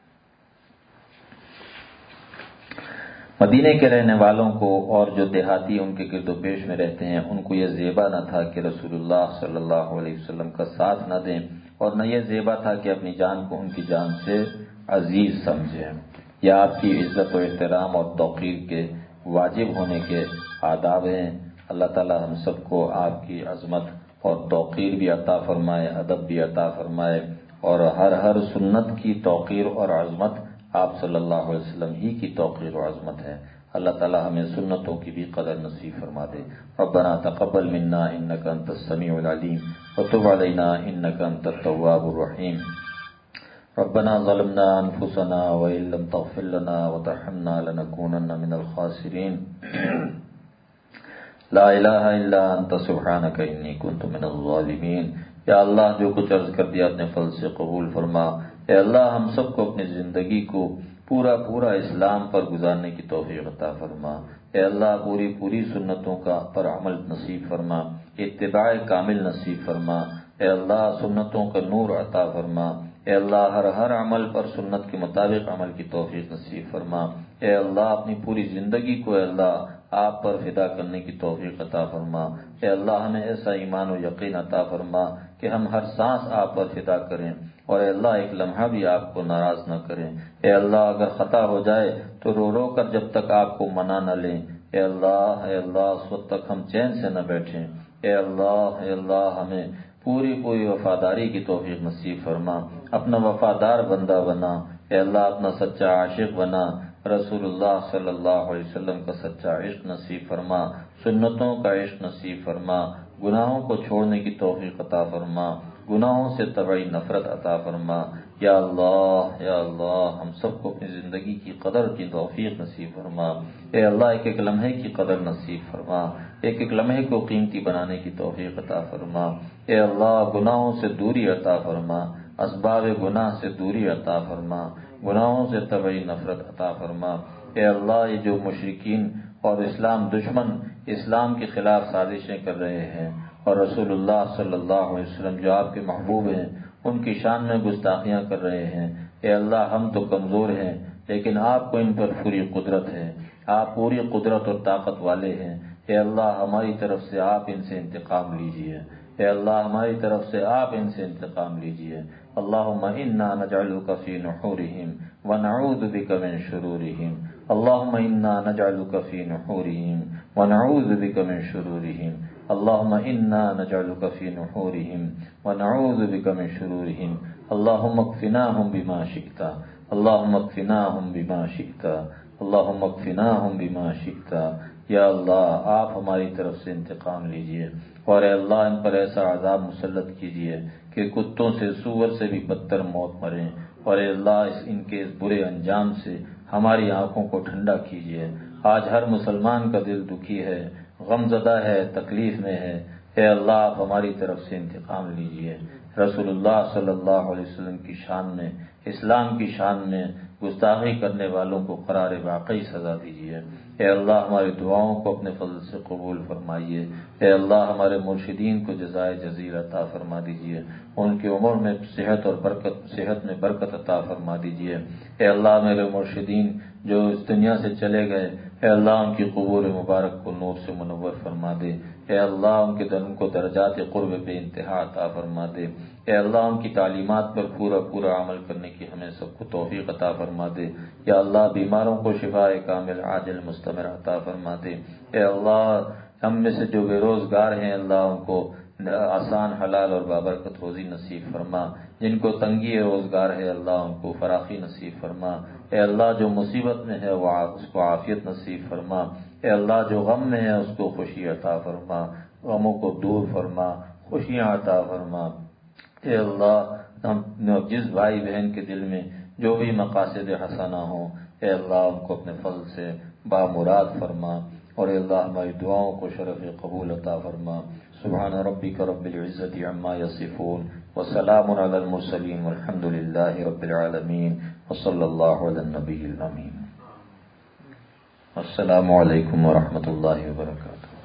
مدینے کے رہنے والوں کو اور جو دیہاتی ان کے گرد و پیش میں رہتے ہیں، ان کو یہ زیبا نہ تھا کہ رسول اللہ صلی اللہ علیہ وسلم کا ساتھ نہ دیں، اور نہ یہ زیبا تھا کہ اپنی جان کو ان کی جان سے عزیز سمجھیں۔ یہ آپ کی عزت و احترام اور توقیر کے واجب ہونے کے آداب ہیں۔ اللہ تعالی ہم سب کو آپ کی عظمت اور توقیر بھی عطا فرمائے، ادب بھی عطا فرمائے، اور ہر ہر سنت کی توقیر اور عظمت آپ صلی اللہ علیہ وسلم ہی کی توقیر و عظمت ہے۔ اللہ تعالی ہمیں سنتوں کی بھی قدر نصیب فرما دے۔ ربنا تقبل منا انک انت السمیع العلیم وتب علینا انک انت التواب الرحیم۔ ربنا ظلمنا انفسنا وان لم تغفر لنا وترحمنا لنكونن من الخاسرين لا الہ الا انت سبحانک انی کنت من الظالمین۔ یا اللہ جو کچھ عرض کر دیا اپنے فضل سے قبول فرما۔ اے اللہ ہم سب کو اپنی زندگی کو پورا پورا اسلام پر گزارنے کی توفیق عطا فرما۔ اے اللہ پوری پوری سنتوں کا پر عمل نصیب فرما، اتباع کامل نصیب فرما۔ اے اللہ سنتوں کا نور عطا فرما۔ اے اللہ ہر ہر عمل پر سنت کے مطابق عمل کی توفیق نصیب فرما۔ اے اللہ اپنی پوری زندگی کو اے اللہ آپ پر فدا کرنے کی توفیق عطا فرما۔ اے اللہ ہمیں ایسا ایمان و یقین عطا فرما کہ ہم ہر سانس آپ پر فدا کریں، اور اے اللہ ایک لمحہ بھی آپ کو ناراض نہ کریں۔ اے اللہ اگر خطا ہو جائے تو رو رو کر جب تک آپ کو منا نہ لیں، اے اللہ اے اللہ اس وقت تک ہم چین سے نہ بیٹھیں۔ اے اللہ اے اللہ ہمیں پوری پوری وفاداری کی توفیق نصیب فرما، اپنا وفادار بندہ بنا۔ اے اللہ اپنا سچا عاشق بنا، رسول اللہ صلی اللہ علیہ وسلم کا سچا عشق نصیب فرما، سنتوں کا عشق نصیب فرما، گناہوں کو چھوڑنے کی توفیق عطا فرما، گناہوں سے طبعی نفرت عطا فرما۔ یا اللہ یا اللہ ہم سب کو اپنی زندگی کی قدر کی توفیق نصیب فرما۔ اے اللہ ایک ایک لمحے کی قدر نصیب فرما، ایک ایک لمحے کو قیمتی بنانے کی توفیق عطا فرما۔ اے اللہ گناہوں سے دوری عطا فرما، اسباب گناہ سے دوری عطا فرما، گناہوں سے طبعی نفرت عطا فرما۔ اے اللہ یہ جو مشرکین اور اسلام دشمن اسلام کے خلاف سازشیں کر رہے ہیں، اور رسول اللہ صلی اللہ علیہ وسلم جو آپ کے محبوب ہیں ان کی شان میں گستاخیاں کر رہے ہیں، اے اللہ ہم تو کمزور ہیں لیکن آپ کو ان پر پوری قدرت ہے، آپ پوری قدرت اور طاقت والے ہیں۔ اے اللہ ہماری طرف سے آپ ان سے انتقام لیجئے، اے اللہ ہماری طرف سے آپ ان سے انتقام لیجئے۔ اللہم انا نجعلک فی نحورہم ونعوذ بک من شرورہم، اللہم انا نجعلک فی نحورہم ونعوذ بک من شرورہم، اللہم انا نجعلک فی نحورہم ونعوذ بک من شرورہم، اللہم اکفناہم بما شئت، اللہم اکفناہم بما شئت، اللہم اکفناہم بما شئت۔ یا اللہ آپ ہماری طرف سے انتقام لیجئے، اور اے اللہ ان پر ایسا عذاب مسلط کیجئے کہ کتوں سے سور سے بھی بدتر موت مریں، اور اے اللہ اس ان کے اس برے انجام سے ہماری آنکھوں کو ٹھنڈا کیجئے۔ آج ہر مسلمان کا دل دکھی ہے، غم زدہ ہے، تکلیف میں ہے، اے اللہ آپ ہماری طرف سے انتقام لیجئے۔ رسول اللہ صلی اللہ علیہ وسلم کی شان میں، اسلام کی شان میں گستاخی کرنے والوں کو قرار واقعی سزا دیجیے۔ اے اللہ ہماری دعاؤں کو اپنے فضل سے قبول فرمائیے۔ اے اللہ ہمارے مرشدین کو جزائے جزیل عطا فرما دیجیے، ان کی عمر میں صحت اور برکت صحت میں برکت عطا فرما دیجیے۔ اے اللہ میرے مرشدین جو اس دنیا سے چلے گئے، اے اللہ ان کی قبور مبارک کو نور سے منور فرما دے۔ اے اللہ ان کے ان کو درجات قرب بے انتہا عطا فرما دے۔ اے اللہ ان کی تعلیمات پر پورا پورا عمل کرنے کی ہمیں سب کو توفیق عطا فرما دے۔ یا اللہ بیماروں کو شفاء کامل عاجل مستمر عطا فرما دے۔ اے اللہ ہم میں سے جو بے روزگار ہیں اللہ ان کو آسان حلال اور بابرکت روزی نصیب فرما، جن کو تنگی روزگار ہے اللہ ان کو فراخی نصیب فرما۔ اے اللہ جو مصیبت میں ہے وہ اس کو عافیت نصیب فرما۔ اے اللہ جو غم میں ہے اس کو خوشی عطا فرما، غموں کو دور فرما، خوشیاں عطا فرما۔ اے اللہ ہم جس بھائی بہن کے دل میں جو بھی مقاصد حسنہ ہوں، اے اللہ ان کو اپنے فضل سے بامراد فرما، اور اے اللہ ہماری دعاؤں کو شرف قبول عطا فرما۔ سبحان ربک رب العزت عما یصفون وسلام علی المرسلین والحمد للہ رب العالمین وصلی اللہ علی النبی الامین۔ السلام علیکم ورحمۃ اللہ وبرکاتہ۔